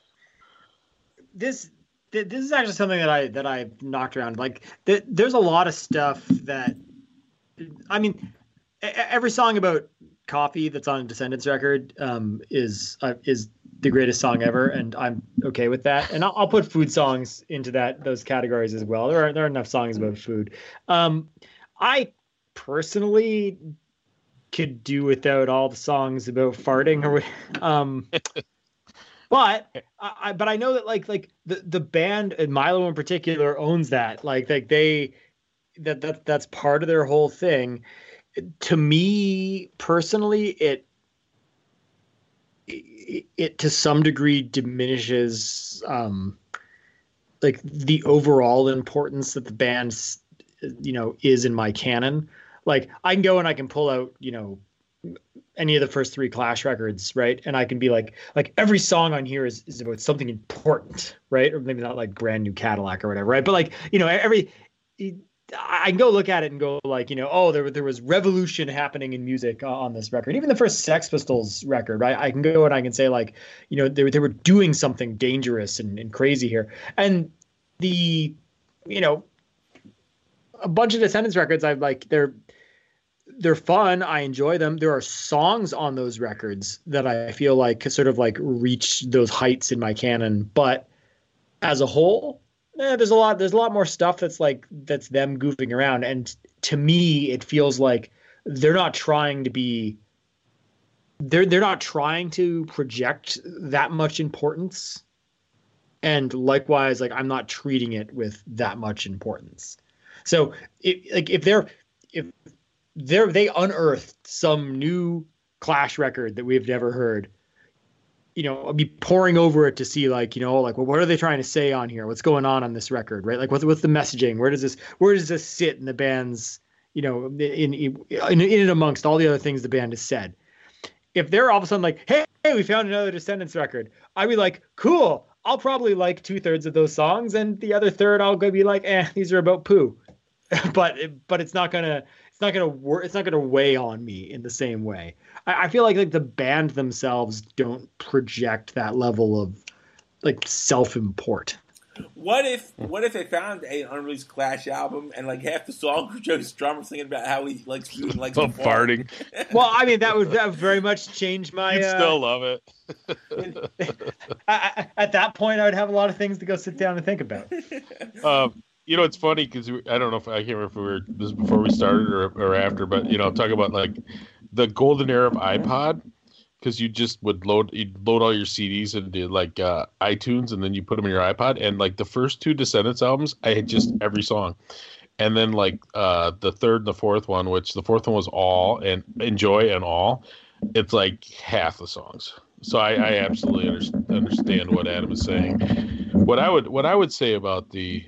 This is actually something that I've knocked around. Like there's a lot of stuff that, I mean, every song about coffee that's on a Descendants record is the greatest song ever, and I'm okay with that. And I'll put food songs into those categories as well. There are enough songs about food. I personally could do without all the songs about farting but I know that like the band, and Milo in particular, owns that. Like that's part of their whole thing. To me personally, it to some degree diminishes like the overall importance that the band is in my canon. Like I can go and I can pull out any of the first 3 Clash records, right? And I can be like every song on here is about something important, right? Or maybe not like Brand New Cadillac or whatever, right? But like, I can go look at it and go like, there was revolution happening in music on this record. Even the first Sex Pistols record, right? I can go and I can say like, they were doing something dangerous and crazy here. And a bunch of Descendants records, I like, they're fun. I enjoy them. There are songs on those records that I feel like sort of like reach those heights in my canon. But as a whole, there's a lot more stuff that's them goofing around. And to me, it feels like they're not trying to project that much importance. And likewise, like I'm not treating it with that much importance. So if they unearthed some new Clash record that we've never heard, I'll be poring over it to see well, what are they trying to say on here? What's going on this record, right? Like what's the messaging? Where does this sit in the band's, in it amongst all the other things the band has said? If they're all of a sudden like, hey, we found another Descendants record, I'd be like, cool. I'll probably like 2/3 of those songs, and the other third I'll go be like, these are about poo. but it's not gonna work. It's not gonna weigh on me in the same way. I feel like the band themselves don't project that level of like self-import. What if they found an unreleased Clash album and like half the songs were Joe Strummer singing about how he likes food and likes farting? Well, I mean that would very much change my. You'd still love it. At that point, I would have a lot of things to go sit down and think about. It's funny because I don't know if I can't remember if this was before we started or after, but talk about like the golden era of iPod, because you just would load all your CDs into like iTunes, and then you put them in your iPod. And like the first 2 Descendants albums, I had just every song, and then like the third and the fourth one, which the fourth one was All and Enjoy and All, it's like half the songs. So I absolutely understand what Adam is saying. What I would say about the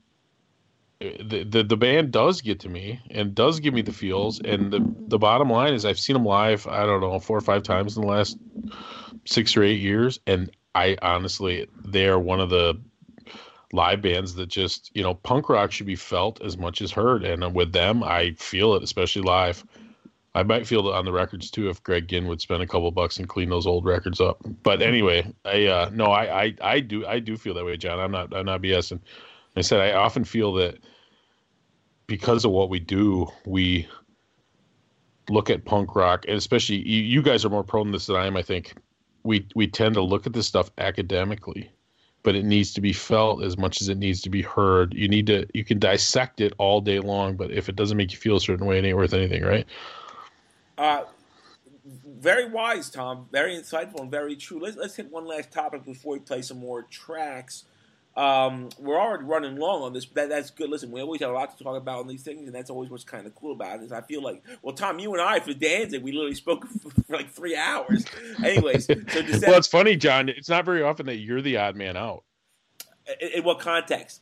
band does get to me and does give me the feels, and the bottom line is I've seen them live, I don't know, 4 or 5 times in the last 6 or 8 years, and I honestly, they're one of the live bands that just, punk rock should be felt as much as heard, and with them I feel it, especially live. I might feel it on the records too if Greg Ginn would spend a couple bucks and clean those old records up. But anyway, I do feel that way, John. I'm not BSing. I said I often feel that because of what we do, we look at punk rock, and especially you guys are more prone to this than I am. I think we tend to look at this stuff academically, but it needs to be felt as much as it needs to be heard. You can dissect it all day long, but if it doesn't make you feel a certain way, it ain't worth anything, right? Very wise, Tom. Very insightful and very true. Let's hit one last topic before we play some more tracks. We're already running long on this, but that's good. Listen, we always have a lot to talk about on these things, and that's always what's kind of cool about it. Is I feel like, well, Tom, you and I for Danzig, we literally spoke for like 3 hours. Anyways, so well, it's funny, John. It's not very often that you're the odd man out. In what context?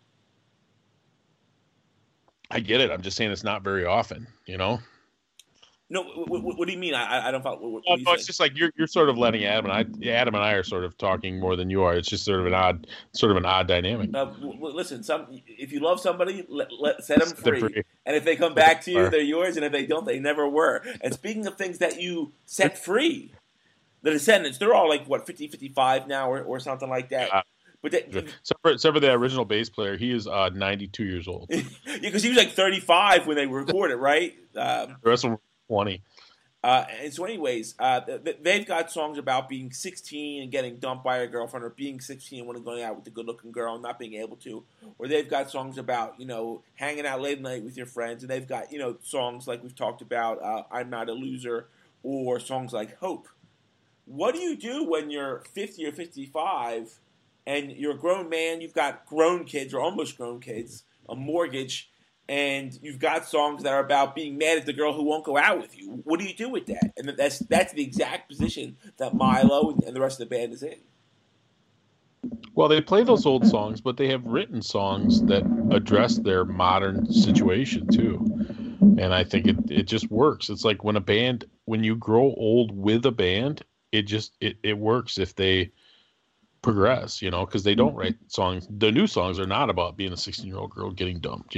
I get it. I'm just saying it's not very often, you know? No, what do you mean? I don't follow. What no, it's just like you're sort of letting Adam and I are sort of talking more than you are. It's just sort of an odd dynamic. Listen, if you love somebody, set them free. And if they come back to you, they're yours. And if they don't, they never were. And speaking of things that you set free, the Descendants, they're all like, what, 50, 55 now or something like that. But except for the original bass player, he is 92 years old. Yeah, because he was like 35 when they recorded, right? The rest of them 20. And so anyways, they've got songs about being 16 and getting dumped by a girlfriend, or being 16 and want to go out with a good-looking girl and not being able to. Or they've got songs about, hanging out late at night with your friends. And they've got, songs like we've talked about, I'm Not a Loser, or songs like Hope. What do you do when you're 50 or 55 and you're a grown man, you've got grown kids or almost grown kids, a mortgage, and you've got songs that are about being mad at the girl who won't go out with you? What do you do with that? And that's the exact position that Milo and the rest of the band is in. Well, they play those old songs, but they have written songs that address their modern situation too. And I think it just works. It's like when you grow old with a band, it works if they progress, because they don't write songs. The new songs are not about being a 16-year-old girl getting dumped,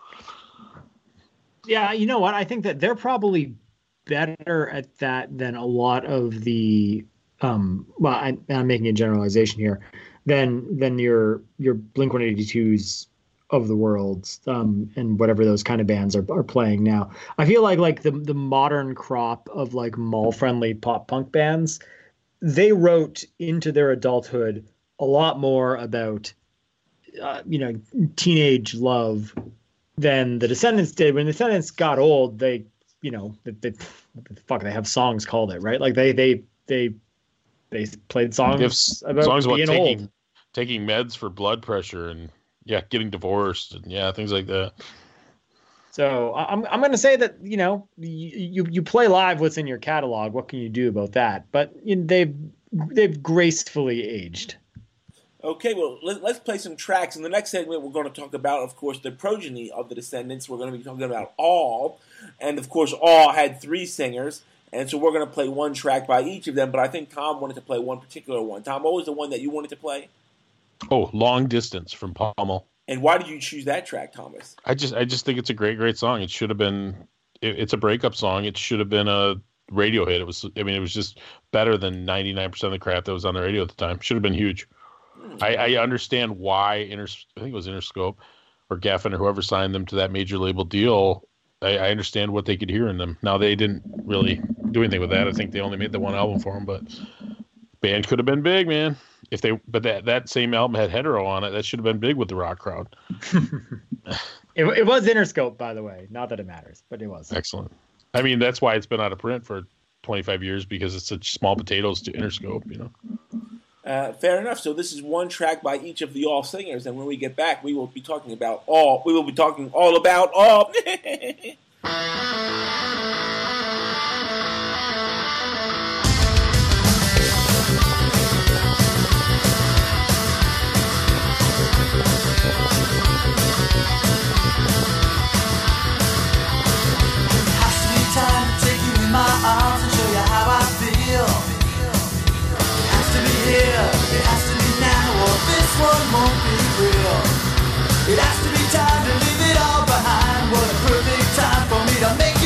Yeah, you know what? I think that they're probably better at that than a lot of the I'm making a generalization here, than your Blink-182s of the world, and whatever those kind of bands are playing now. I feel like the modern crop of like mall-friendly pop punk bands, they wrote into their adulthood a lot more about teenage love than the Descendants did. When the Descendants got old, they have songs called it, right? Like they played songs about being old, taking meds for blood pressure, and getting divorced, and things like that. So I'm going to say that you play live what's in your catalog. What can you do about that? But they've gracefully aged. Okay, well, let's play some tracks. In the next segment, we're going to talk about, of course, the progeny of the Descendants. We're going to be talking about All. And, of course, All had 3 singers. And so we're going to play one track by each of them. But I think Tom wanted to play one particular one. Tom, what was the one that you wanted to play? Oh, Long Distance from Pommel. And why did you choose that track, Thomas? I just think it's a great song. It should have been – it's a breakup song. It should have been a radio hit. It was just better than 99% of the crap that was on the radio at the time. Should have been huge. I understand why I think it was Interscope or Geffen or whoever signed them to that major label deal. I understand what they could hear in them. Now, they didn't really do anything with that. I think they only made the one album for them, but band could have been big, man. But that same album had Hetero on it. That should have been big with the rock crowd. It was Interscope, by the way. Not that it matters, but it was. Excellent. I mean, that's why it's been out of print for 25 years, because it's such small potatoes to Interscope, Fair enough. So this is one track by each of the All singers, and when we get back, we will be talking about All. We will be talking all about All. Has to be time to take you in my arms and show you how I feel. It has to be now, or this one won't be real. It has to be time to leave it all behind. What a perfect time for me to make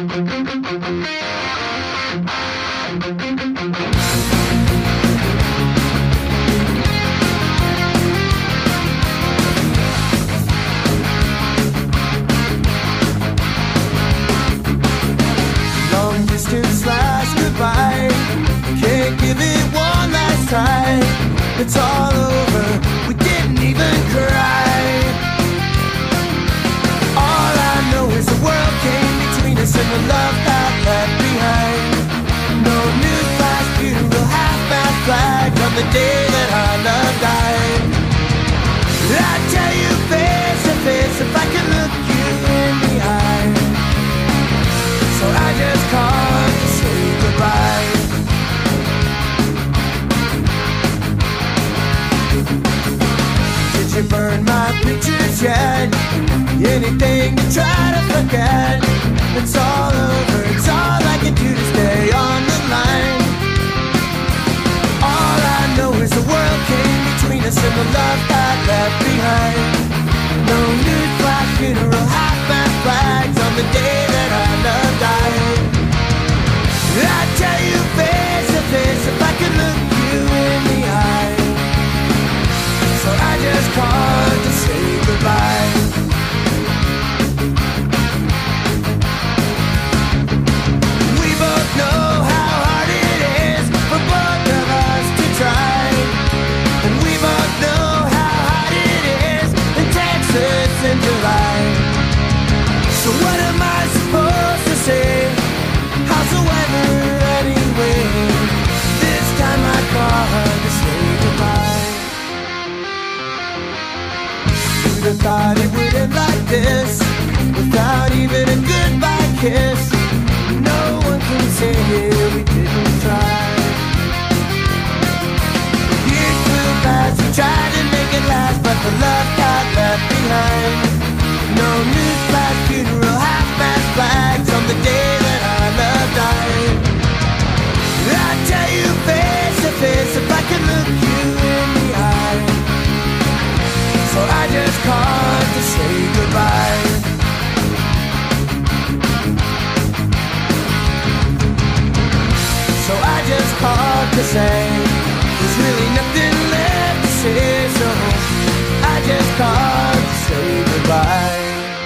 Long distance last goodbye. Can't give it one last try. It's all over. We didn't even cry. All I know is the world came between us and the love got left behind. No newsflash funeral, half-mast flags on the day that our love died. I tell you face to face if I can look you in the eye. So I just called to say goodbye. Did you burn my pictures yet? Anything to try to forget? It's all over, it's all I can do to stay on the line. All I know is the world came between us and the love got left behind. No newsflash funeral, half-mast flags on the day that our love died. I tell you face to face if I could look you in the eye. So I just called to say goodbye. We both know how hard it is for both of us to try. And we both know how hard it is in Texas in July. So what am I supposed to say? How's the weather anyway? This time I called to say goodbye. Who'd have thought it would end like this, without even a goodbye kiss? No one can say we didn't try. Years flew fast, we tried to make it last, but the love got left behind. No newsflash funeral, half-mast flags on the day that our love died. I tell you face to face if I could look you in the eye. So I just called to say goodbye. So I just called to say there's really nothing left to say. So I just called to say goodbye.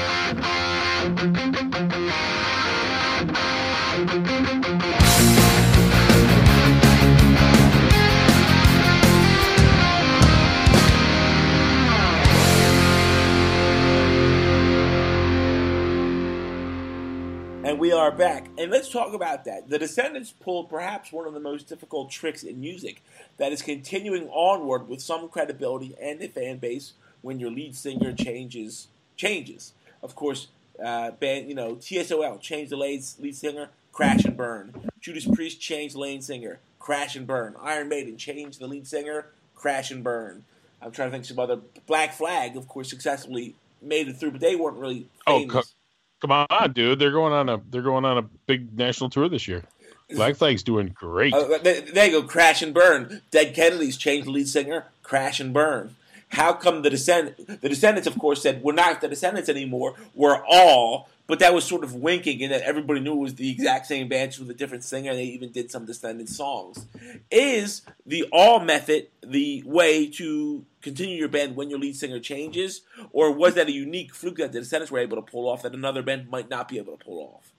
And we are back. And let's talk about that. The Descendants pulled perhaps one of the most difficult tricks in music that is continuing onward with some credibility and a fan base when your lead singer changes. Of course, band, TSOL changed the lead singer, crash and burn. Judas Priest changed the lead singer, crash and burn. Iron Maiden changed the lead singer, crash and burn. I'm trying to think of some other. Black Flag, of course, successfully made it through, but they weren't really famous. Come on, dude! They're going on a big national tour this year. Black Flag's doing great. There you go, crash and burn. Dead Kennedys changed the lead singer, crash and burn. How come the Descendants, of course, said we're not the Descendants anymore. We're all, but that was sort of winking in that everybody knew it was the exact same band with a different singer. They even did some Descendants songs. Is the all method the way to continue your band when your lead singer changes, or was that a unique fluke that the Descendants were able to pull off that another band might not be able to pull off?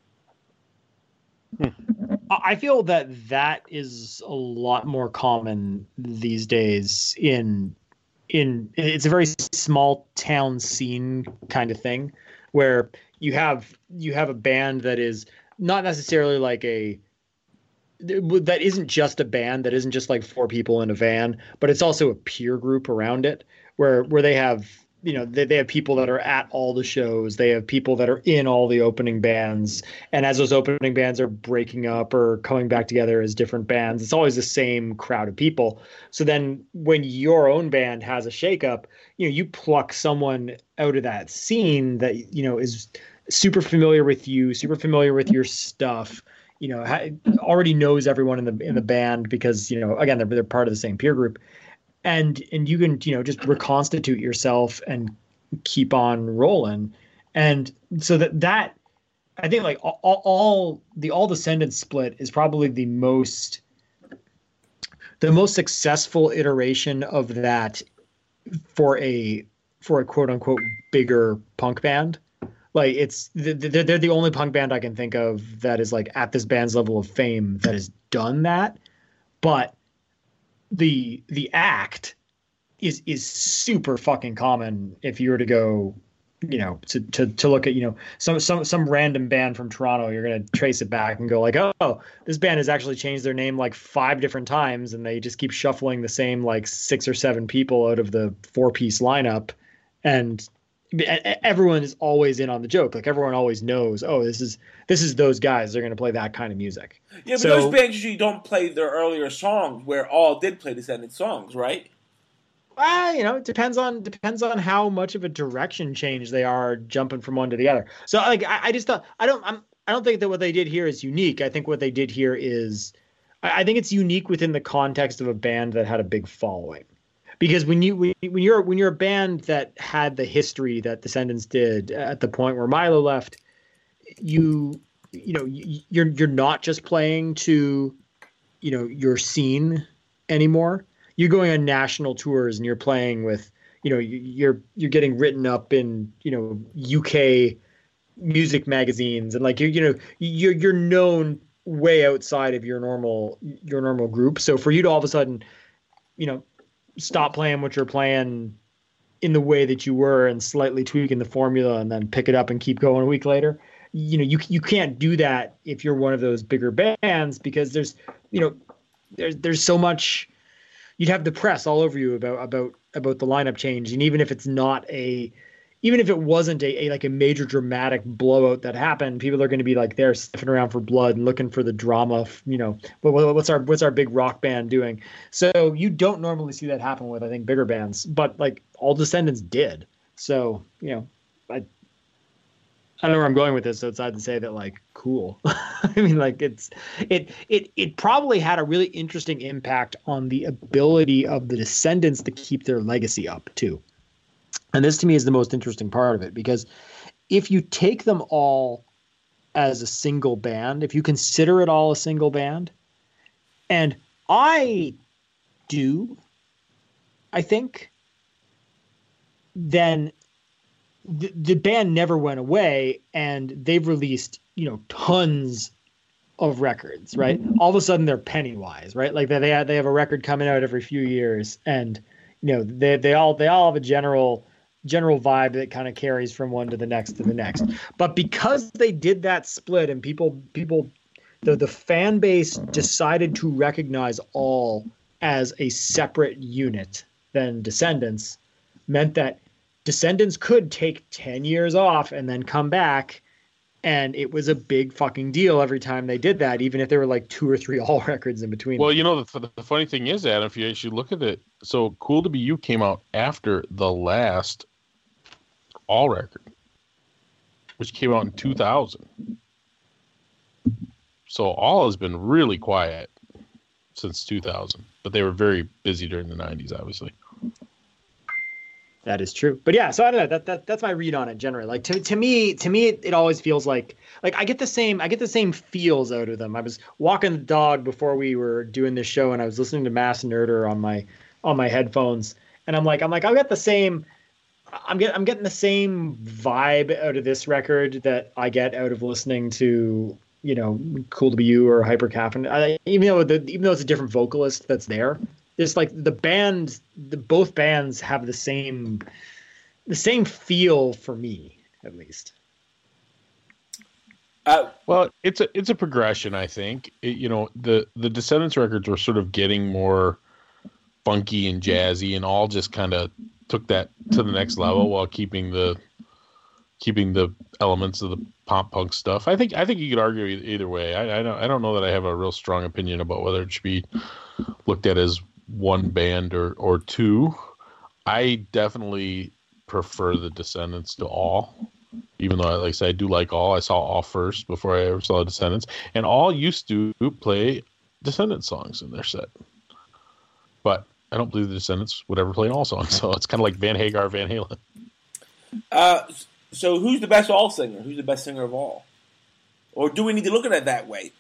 I feel that is a lot more common these days in it's a very small town scene kind of thing where you have a band that is not necessarily like that isn't just a band, that isn't just like four people in a van, but it's also a peer group around it where they have, they have people that are at all the shows. They have people that are in all the opening bands. And as those opening bands are breaking up or coming back together as different bands, it's always the same crowd of people. So then when your own band has a shakeup, you pluck someone out of that scene that, is super familiar with you, super familiar with your stuff, already knows everyone in the band because, again, they're part of the same peer group. And you can, just reconstitute yourself and keep on rolling. And so that I think like all Descendants split is probably the most successful iteration of that for a quote unquote bigger punk band. Like they're the only punk band I can think of that is like at this band's level of fame that has done that. But the act is super fucking common if you were to go, you know, to look at, you know, some random band from Toronto. You're gonna trace it back and go like, oh, this band has actually changed their name like 5 different times, and they just keep shuffling the same like 6 or 7 people out of the 4-piece lineup, and everyone is always in on the joke. Like everyone always knows, oh, this is those guys. They're gonna play that kind of music. Yeah, but those bands usually don't play their earlier songs, where all did play Descendants songs, right? You know, it depends on how much of a direction change they are jumping from one to the other. So like I just thought I don't think that what they did here is unique. I think what they did here is I think it's unique within the context of a band that had a big following. Because when you're a band that had the history that Descendants did at the point where Milo left, you're not just playing to, you know, your scene anymore. You're going on national tours and you're playing with, you know, you're getting written up in, you know, UK music magazines, and like you're known way outside of your normal group. So for you to all of a sudden, you know, stop playing what you're playing in the way that you were and slightly tweaking the formula and then pick it up and keep going a week later, you know, you can't do that if you're one of those bigger bands, because there's so much. You'd have the press all over you about the lineup change, and even if it wasn't a like a major dramatic blowout that happened, people are going to be like there sniffing around for blood and looking for the drama. You know, what's our big rock band doing? So you don't normally see that happen with, I think, bigger bands, but like all Descendants did. So, you know, I don't know where I'm going with this outside to say that, like, cool. I mean, like, it probably had a really interesting impact on the ability of the Descendants to keep their legacy up too. And this to me is the most interesting part of it, because if you take them all as a single band, if you consider it all a single band, and I think, then the band never went away, and they've released, you know, tons of records, right? All of a sudden they're Pennywise, right? Like they have a record coming out every few years, and you know, they all have a general vibe that kind of carries from one to the next to the next. But because they did that split, and the fan base decided to recognize all as a separate unit than Descendants, meant that Descendants could take 10 years off and then come back, and it was a big fucking deal every time they did that, even if there were like 2 or 3 all records in between. Well, you know, the funny thing is, Adam, if you actually look at it, so Cool to Be You came out after the last all record, which came out in 2000. So all has been really quiet since 2000, but they were very busy during the 90s, obviously. That is true. But yeah, so I don't know. That's my read on it generally. Like to me, it always feels like I get the same feels out of them. I was walking the dog before we were doing this show, and I was listening to Mass Nerder on my headphones, and I'm like, I'll get the same. I'm getting the same vibe out of this record that I get out of listening to, you know, Cool to Be You or Hyper Caffeine. Even though it's a different vocalist that's there. It's like both bands have the same feel for me, at least. Well, it's a progression, I think. You know, the Descendants records were sort of getting more funky and jazzy, and all just kind of took that to the next level while keeping the elements of the pop punk stuff. I think you could argue either way. I don't know that I have a real strong opinion about whether it should be looked at as one band or two. I definitely prefer the Descendants to all, even though, like I said, I do like all. I saw all first before I ever saw Descendants, and all used to play Descendants songs in their set, but I don't believe the Descendants would ever play an all song. So it's kind of like Van Hagar, Van Halen. So who's the best all singer? Who's the best singer of all? Or do we need to look at it that way?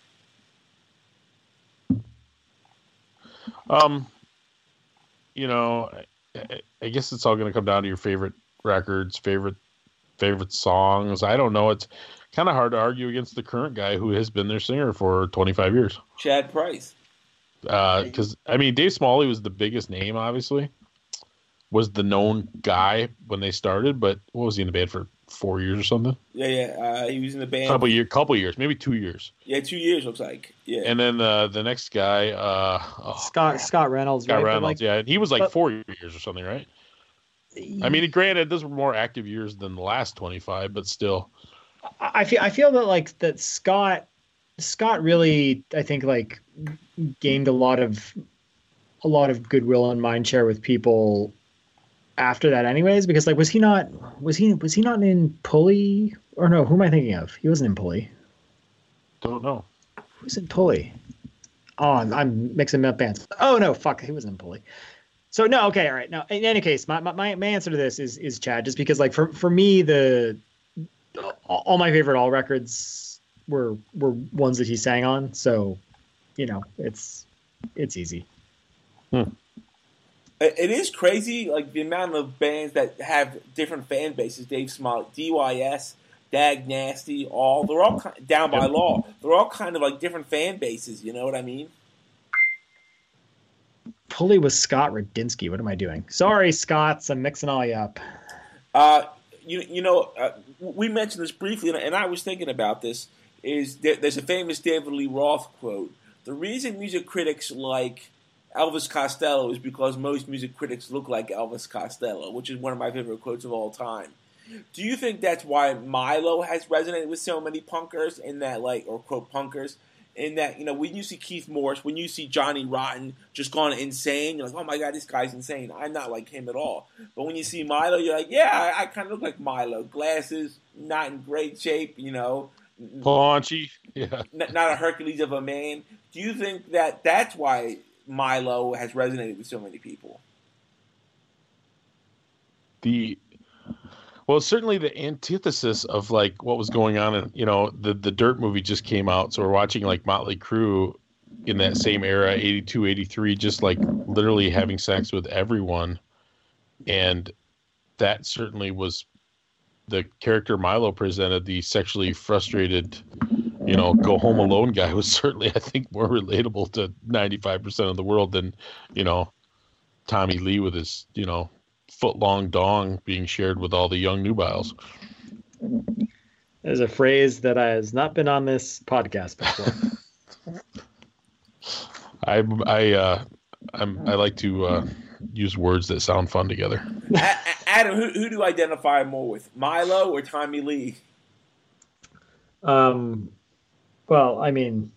You know, I guess it's all going to come down to your favorite records, favorite songs. I don't know. It's kind of hard to argue against the current guy who has been their singer for 25 years. Chad Price. Because, I mean, Dave Smalley was the biggest name, obviously. Was the known guy when they started, but what was he in the band for 4 years or something? Yeah. He was in the band. Couple years, maybe 2 years. Yeah, 2 years looks like. Yeah. And then the next guy, Scott Reynolds. Scott right? Reynolds, Like, yeah, and he was like 4 years or something, right? I mean, granted, those were more active years than the last 25, but still. I feel that like that Scott really, I think, like gained a lot of goodwill and mind share with people after that anyways, because like was he not in Pulley, or no, who am I thinking of? He wasn't in Pulley. Don't know. Who was in Pulley? Oh, I'm mixing up bands. Oh no, fuck, he wasn't in Pulley. So no, okay, all right. Now in any case, my answer to this is Chad, just because like for me all my favorite All records were ones that he sang on, so you know it's easy. It is crazy, like the amount of bands that have different fan bases. Dave Smalley, DYS, Dag Nasty, they're all Down by Law. They're all kind of like different fan bases. You know what I mean? Pulley was Scott Radinsky. What am I doing? Sorry, Scotts. I'm mixing all you up. We mentioned this briefly, and I was thinking about this. There's a famous David Lee Roth quote: "The reason music critics like Elvis Costello is because most music critics look like Elvis Costello," which is one of my favorite quotes of all time. Do you think that's why Milo has resonated with so many punkers in that, like, or quote punkers, in that, you know, when you see Keith Morris, when you see Johnny Rotten just gone insane, you're like, oh my God, this guy's insane. I'm not like him at all. But when you see Milo, you're like, yeah, I kind of look like Milo. Glasses, not in great shape, you know. Paunchy, yeah. Not a Hercules of a man. Do you think that that's why Milo has resonated with so many people? Well, certainly the antithesis of like what was going on in, you know, the Dirt movie just came out, so we're watching like Motley Crue in that same era, 82, 83, just like literally having sex with everyone, and that certainly was the character Milo presented. The sexually frustrated, you know, go home alone guy was certainly, I think, more relatable to 95% of the world than, you know, Tommy Lee with his, you know, foot-long dong being shared with all the young nubiles. There's a phrase that has not been on this podcast before. I like to use words that sound fun together. Adam, who do you identify more with, Milo or Tommy Lee? Well, I mean,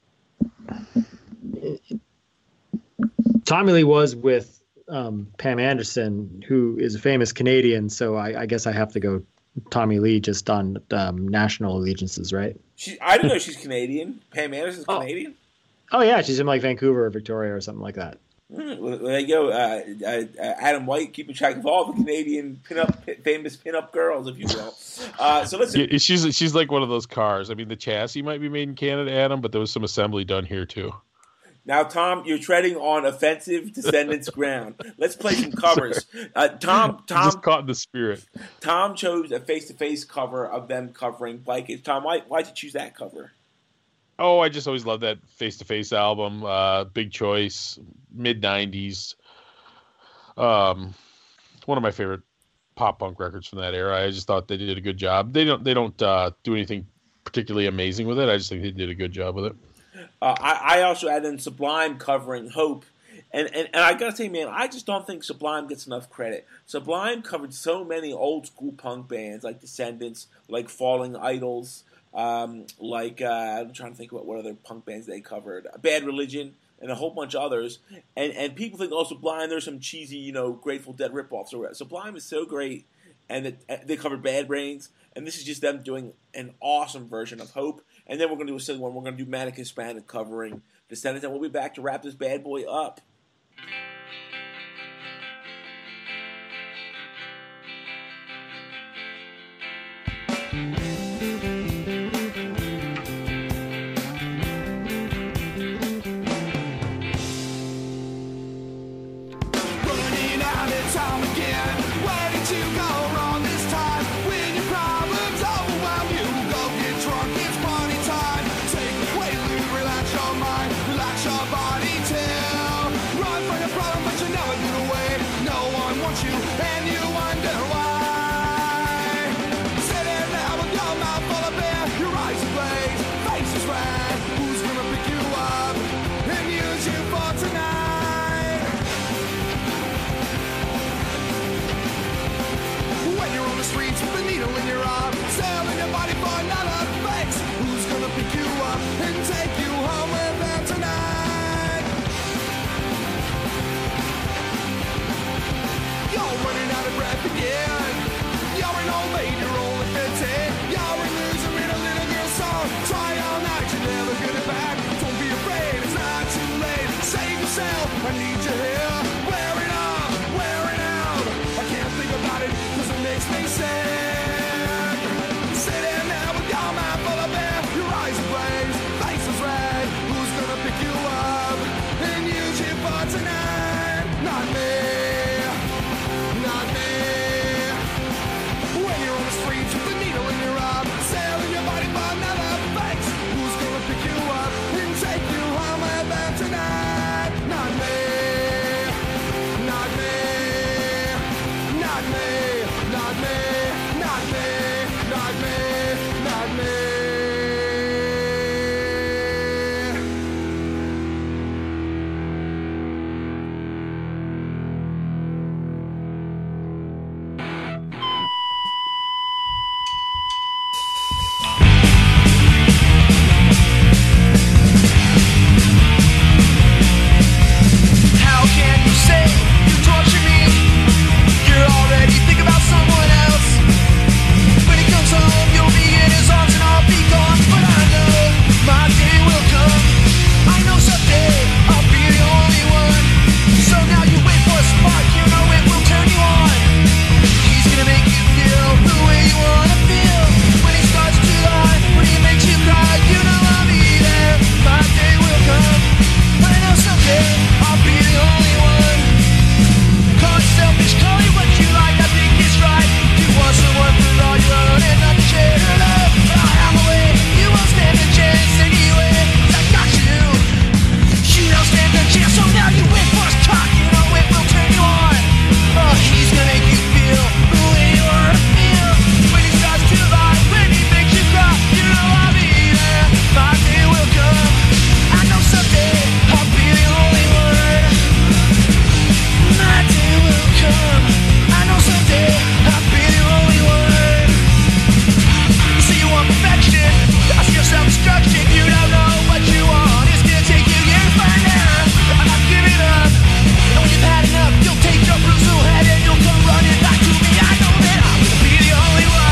Tommy Lee was with Pam Anderson, who is a famous Canadian, so I guess I have to go Tommy Lee just on national allegiances, right? I didn't know she's Canadian. Pam Anderson's Canadian? Oh, yeah, she's in like Vancouver or Victoria or something like that. Well, there you go. Adam White keeping track of all the Canadian famous pinup girls, if you will. So listen. She's like one of those cars. I mean, the chassis might be made in Canada, Adam, but there was some assembly done here too. Now, Tom, you're treading on offensive Descendants ground. Let's play some covers. Tom, just caught in the spirit. Tom chose a face-to-face cover of them covering Blankets. Tom, why'd you choose that cover? Oh, I just always loved that face-to-face album. Big choice, mid-90s. One of my favorite pop punk records from that era. I just thought they did a good job. They don't do anything particularly amazing with it. I just think they did a good job with it. I also added in Sublime covering Hope. And I gotta say, man, I just don't think Sublime gets enough credit. Sublime covered so many old school punk bands like Descendants, like Falling Idols, I'm trying to think about what other punk bands they covered. Bad Religion and a whole bunch of others. And people think, oh, Sublime, there's some cheesy, you know, Grateful Dead ripoffs. Or Sublime is so great, and they covered Bad Brains, and this is just them doing an awesome version of Hope. And then we're going to do a second one. We're going to do Manic Hispanic covering Descendants, and we'll be back to wrap this bad boy up. on, try all night, you never get it back. Don't be afraid, it's not too late. Save yourself, I need you here. Wearing out. I can't think about it, cause it makes me sick. Sitting there with your mouth full of beer, your eyes ablaze, face is red. Who's gonna pick you up and use you for tonight? Not me. Not me. When you're on the streets with a needle in your arm, selling your body for another face, who's gonna pick you up and take you home with them tonight? Not me. Not me. Not me. Not me. Not me. Not me. Not me. How can you say you torture me? You're already thinking about someone else. When he comes home, you'll be in his arms and I'll be gone. But I know my day will come. I know someday I'll be the only one. So now you wait for a spark, you know it will turn you on. He's gonna make you feel the way you wanna feel. When he starts to lie, when he makes you cry, you know I'll be there. My day will come. I know someday I'll be the only one. Call it selfish, call it what you like, I think it's right. You want someone for all your own and not to share your love. But I'm away, you won't stand a chance anyway. I got you. You don't stand a chance, so now you wait for his talk, you know it will turn you on. Oh, he's gonna make you feel the way you wanna feel. When he starts to lie, when he makes you cry, you know I'll be there. My day will come. I know someday I'll be the only one. My day will come. I know someday I'll be the only one. You say you want perfection, I see your self-destruction. You don't know what you want. It's gonna take you years to find out. I'm not giving up. And when you've had enough, you'll take your bruised little head and you'll come running back to me. I know that I'm gonna be the only one.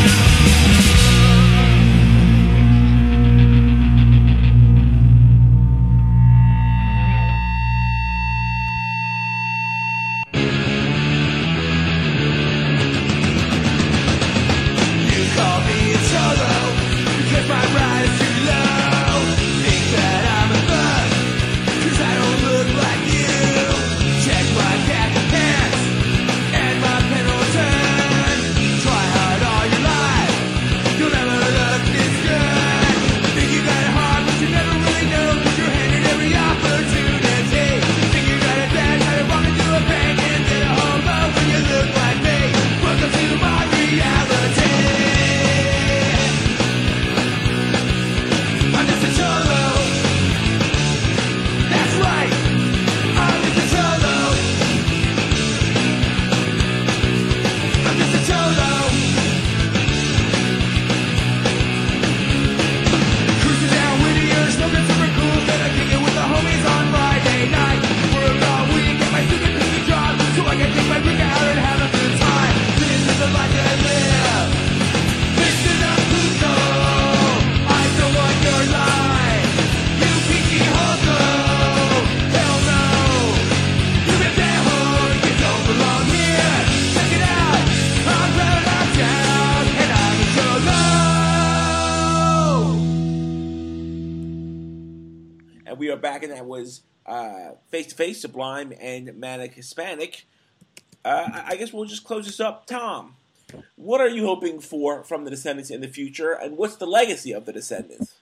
You call me a solo because my ride is too low. Think that I'm a thug cause I don't look like you. Check my khaki pants and my Pendleton. Try hard all your life, you'll never look this good. Think you got it hard but you never really know, cause you're handed every opportunity. Think you got it bad, how you walk into a bank and get a homo when you look like me. Welcome to my reality. I'm just a cholo. That's right. I'm just a cholo. I'm just a cholo. Cruising down Whittier, smoking super cool, then I kick it with the homies on Friday night. Work all week, get my stupid piece of job, so I can take my drink out and have a good time. This is the life that I live. Listen up, Pluto. I don't want your life. You pinky hoso. Hell no. You been that whore, you don't belong here. Check it out. I'm Paradise Town, and I'm a cholo. And we are back, and that was Face to Face, Sublime, and Manic Hispanic. I guess we'll just close this up. Tom, what are you hoping for from the Descendants in the future, and what's the legacy of the Descendants?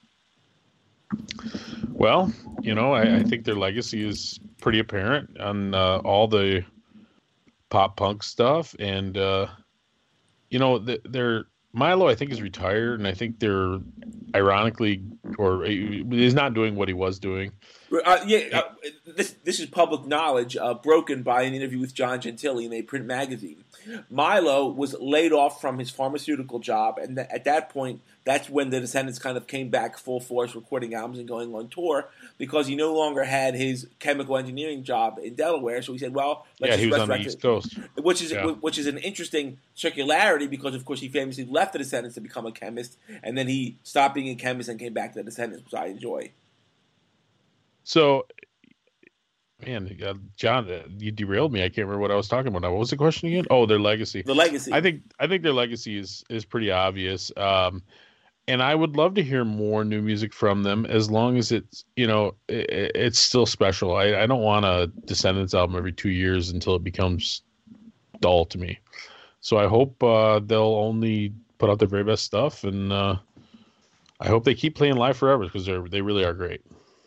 Well, you know, I think their legacy is pretty apparent on all the pop punk stuff, and you know, they're Milo, I think, is retired, and I think they're ironically, or is not doing what he was doing. The this is public knowledge, broken by an interview with John Gentili in a print magazine. Milo was laid off from his pharmaceutical job, and at that point, that's when the Descendants kind of came back full force, recording albums and going on tour, because he no longer had his chemical engineering job in Delaware. So he said, "Well, let's just he was on the resurrect East it." Coast, Which is an interesting circularity, because of course he famously left the Descendants to become a chemist, and then he stopped being a chemist and came back to the Descendants, which I enjoy. So. Man, John, you derailed me. I can't remember what I was talking about now. What was the question again? Oh, their legacy. The legacy. I think their legacy is pretty obvious. And I would love to hear more new music from them, as long as it's, it's still special. I don't want a Descendants album every 2 years until it becomes dull to me. So I hope they'll only put out their very best stuff, and I hope they keep playing live forever, because they really are great.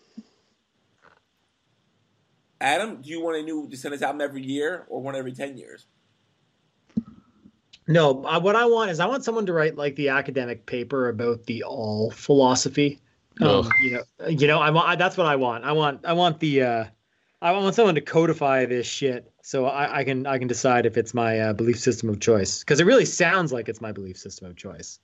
Adam, do you want a new Descendants album every year or one every 10 years? No, what I want is I want someone to write like the academic paper about the all philosophy. I want that's what I want. I want someone to codify this shit so I can decide if it's my belief system of choice, because it really sounds like it's my belief system of choice.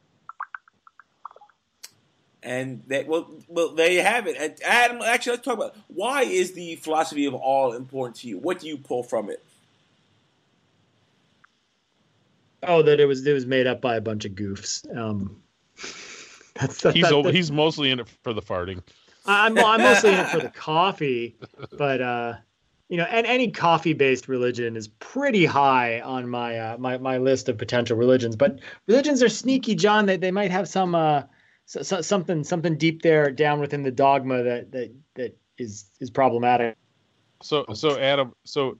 And that, well, there you have it. And Adam, actually, let's talk about, why is the philosophy of all important to you? What do you pull from it? Oh, that it was made up by a bunch of goofs. He's mostly in it for the farting. I'm mostly in it for the coffee, but and any coffee-based religion is pretty high on my my list of potential religions. But religions are sneaky, John. They might have some. Something deep there down within the dogma that is problematic. So Adam,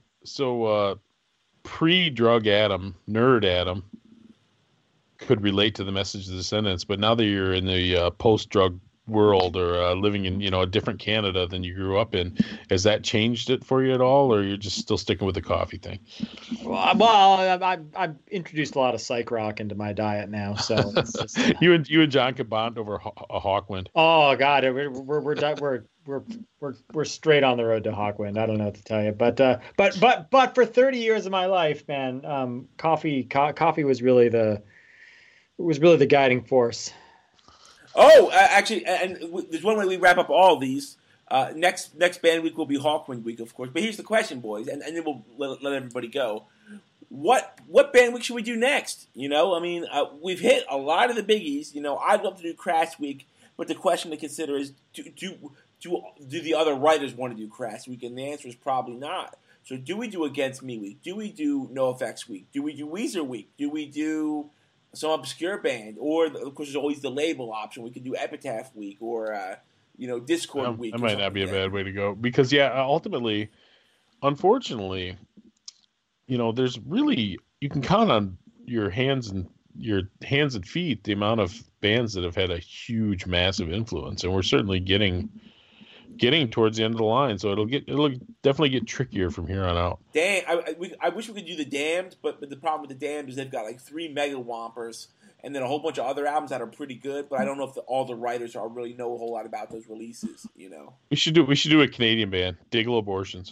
pre-drug Adam, nerd Adam, could relate to the message of the Descendants, but now that you're in the post-drug world, or living in a different Canada than you grew up in, has that changed it for you at all, or you're just still sticking with the coffee thing? Well, I've introduced a lot of psych rock into my diet now, so it's just, you and John could bond over a Hawkwind. Oh God, we're straight on the road to Hawkwind. I don't know what to tell you, but for 30 years of my life, man, coffee was really the guiding force. Oh, actually, and there's one way we wrap up all these. Next band week will be Hawkwind week, of course. But here's the question, boys, and then we'll let everybody go. What band week should we do next? We've hit a lot of the biggies. I'd love to do Crass week, but the question to consider is, do the other writers want to do Crass week? And the answer is probably not. So do we do Against Me week? Do we do NoFX week? Do we do Weezer week? Do we do some obscure band? Or, of course, there's always the label option. We could do Epitaph week, or Discord week. That might not be a bad way to go, because ultimately, unfortunately, there's really, you can count on your hands and feet the amount of bands that have had a huge, massive influence, and we're certainly getting towards the end of the line, so it'll definitely get trickier from here on out. Damn, I wish we could do the Damned, but the problem with the Damned is they've got like 3 mega whompers, and then a whole bunch of other albums that are pretty good. But I don't know if all the writers really know a whole lot about those releases. We should do a Canadian band, Diggle Abortions.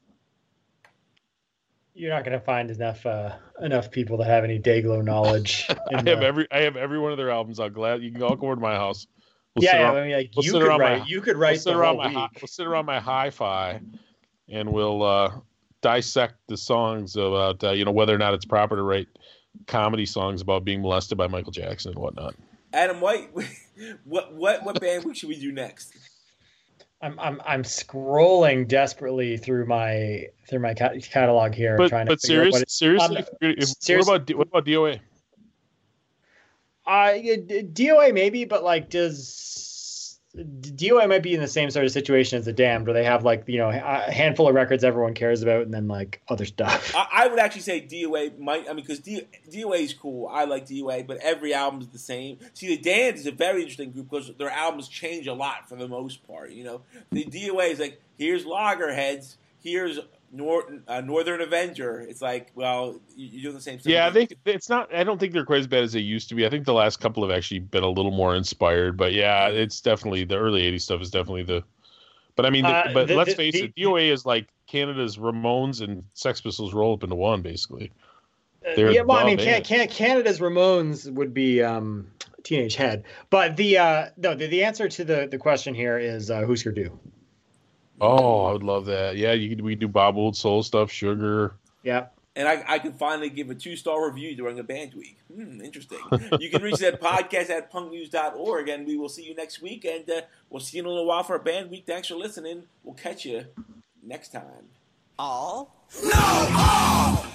You're not going to find enough people that have any Dayglow knowledge. I have every one of their albums. I'm glad you can all come over to my house. You could write the whole week. We'll sit around my hi-fi, and we'll dissect the songs about whether or not it's proper to write comedy songs about being molested by Michael Jackson and whatnot. Adam White, what band week should we do next? I'm scrolling desperately through my catalog here, trying to figure out seriously. What about DOA? DOA maybe, but DOA might be in the same sort of situation as the Damned, where they have a handful of records everyone cares about, and then other stuff. I would actually say DOA might. because DOA is cool. I like DOA, but every album is the same. See, the Damned is a very interesting group because their albums change a lot for the most part. The DOA is like, here's Loggerheads, here's Northern Avenger. It's like, well, you're doing the same thing. Yeah, it's not. I don't think they're quite as bad as they used to be. I think the last couple have actually been a little more inspired. But yeah, it's definitely the early '80s stuff is definitely the But I mean, but let's face the- it, DOA is like Canada's Ramones and Sex Pistols roll up into one, basically. They're yeah, well, I the mean, band. Canada's Ramones would be Teenage Head, but the answer to the question here is Husker Du. Oh, I would love that. Yeah, we do Bob Old Soul stuff, Sugar. Yeah. And I can finally give a 2-star review during a band week. Interesting. You can reach that podcast at punknews.org, and we will see you next week. And we'll see you in a little while for a band week. Thanks for listening. We'll catch you next time. All? No, all!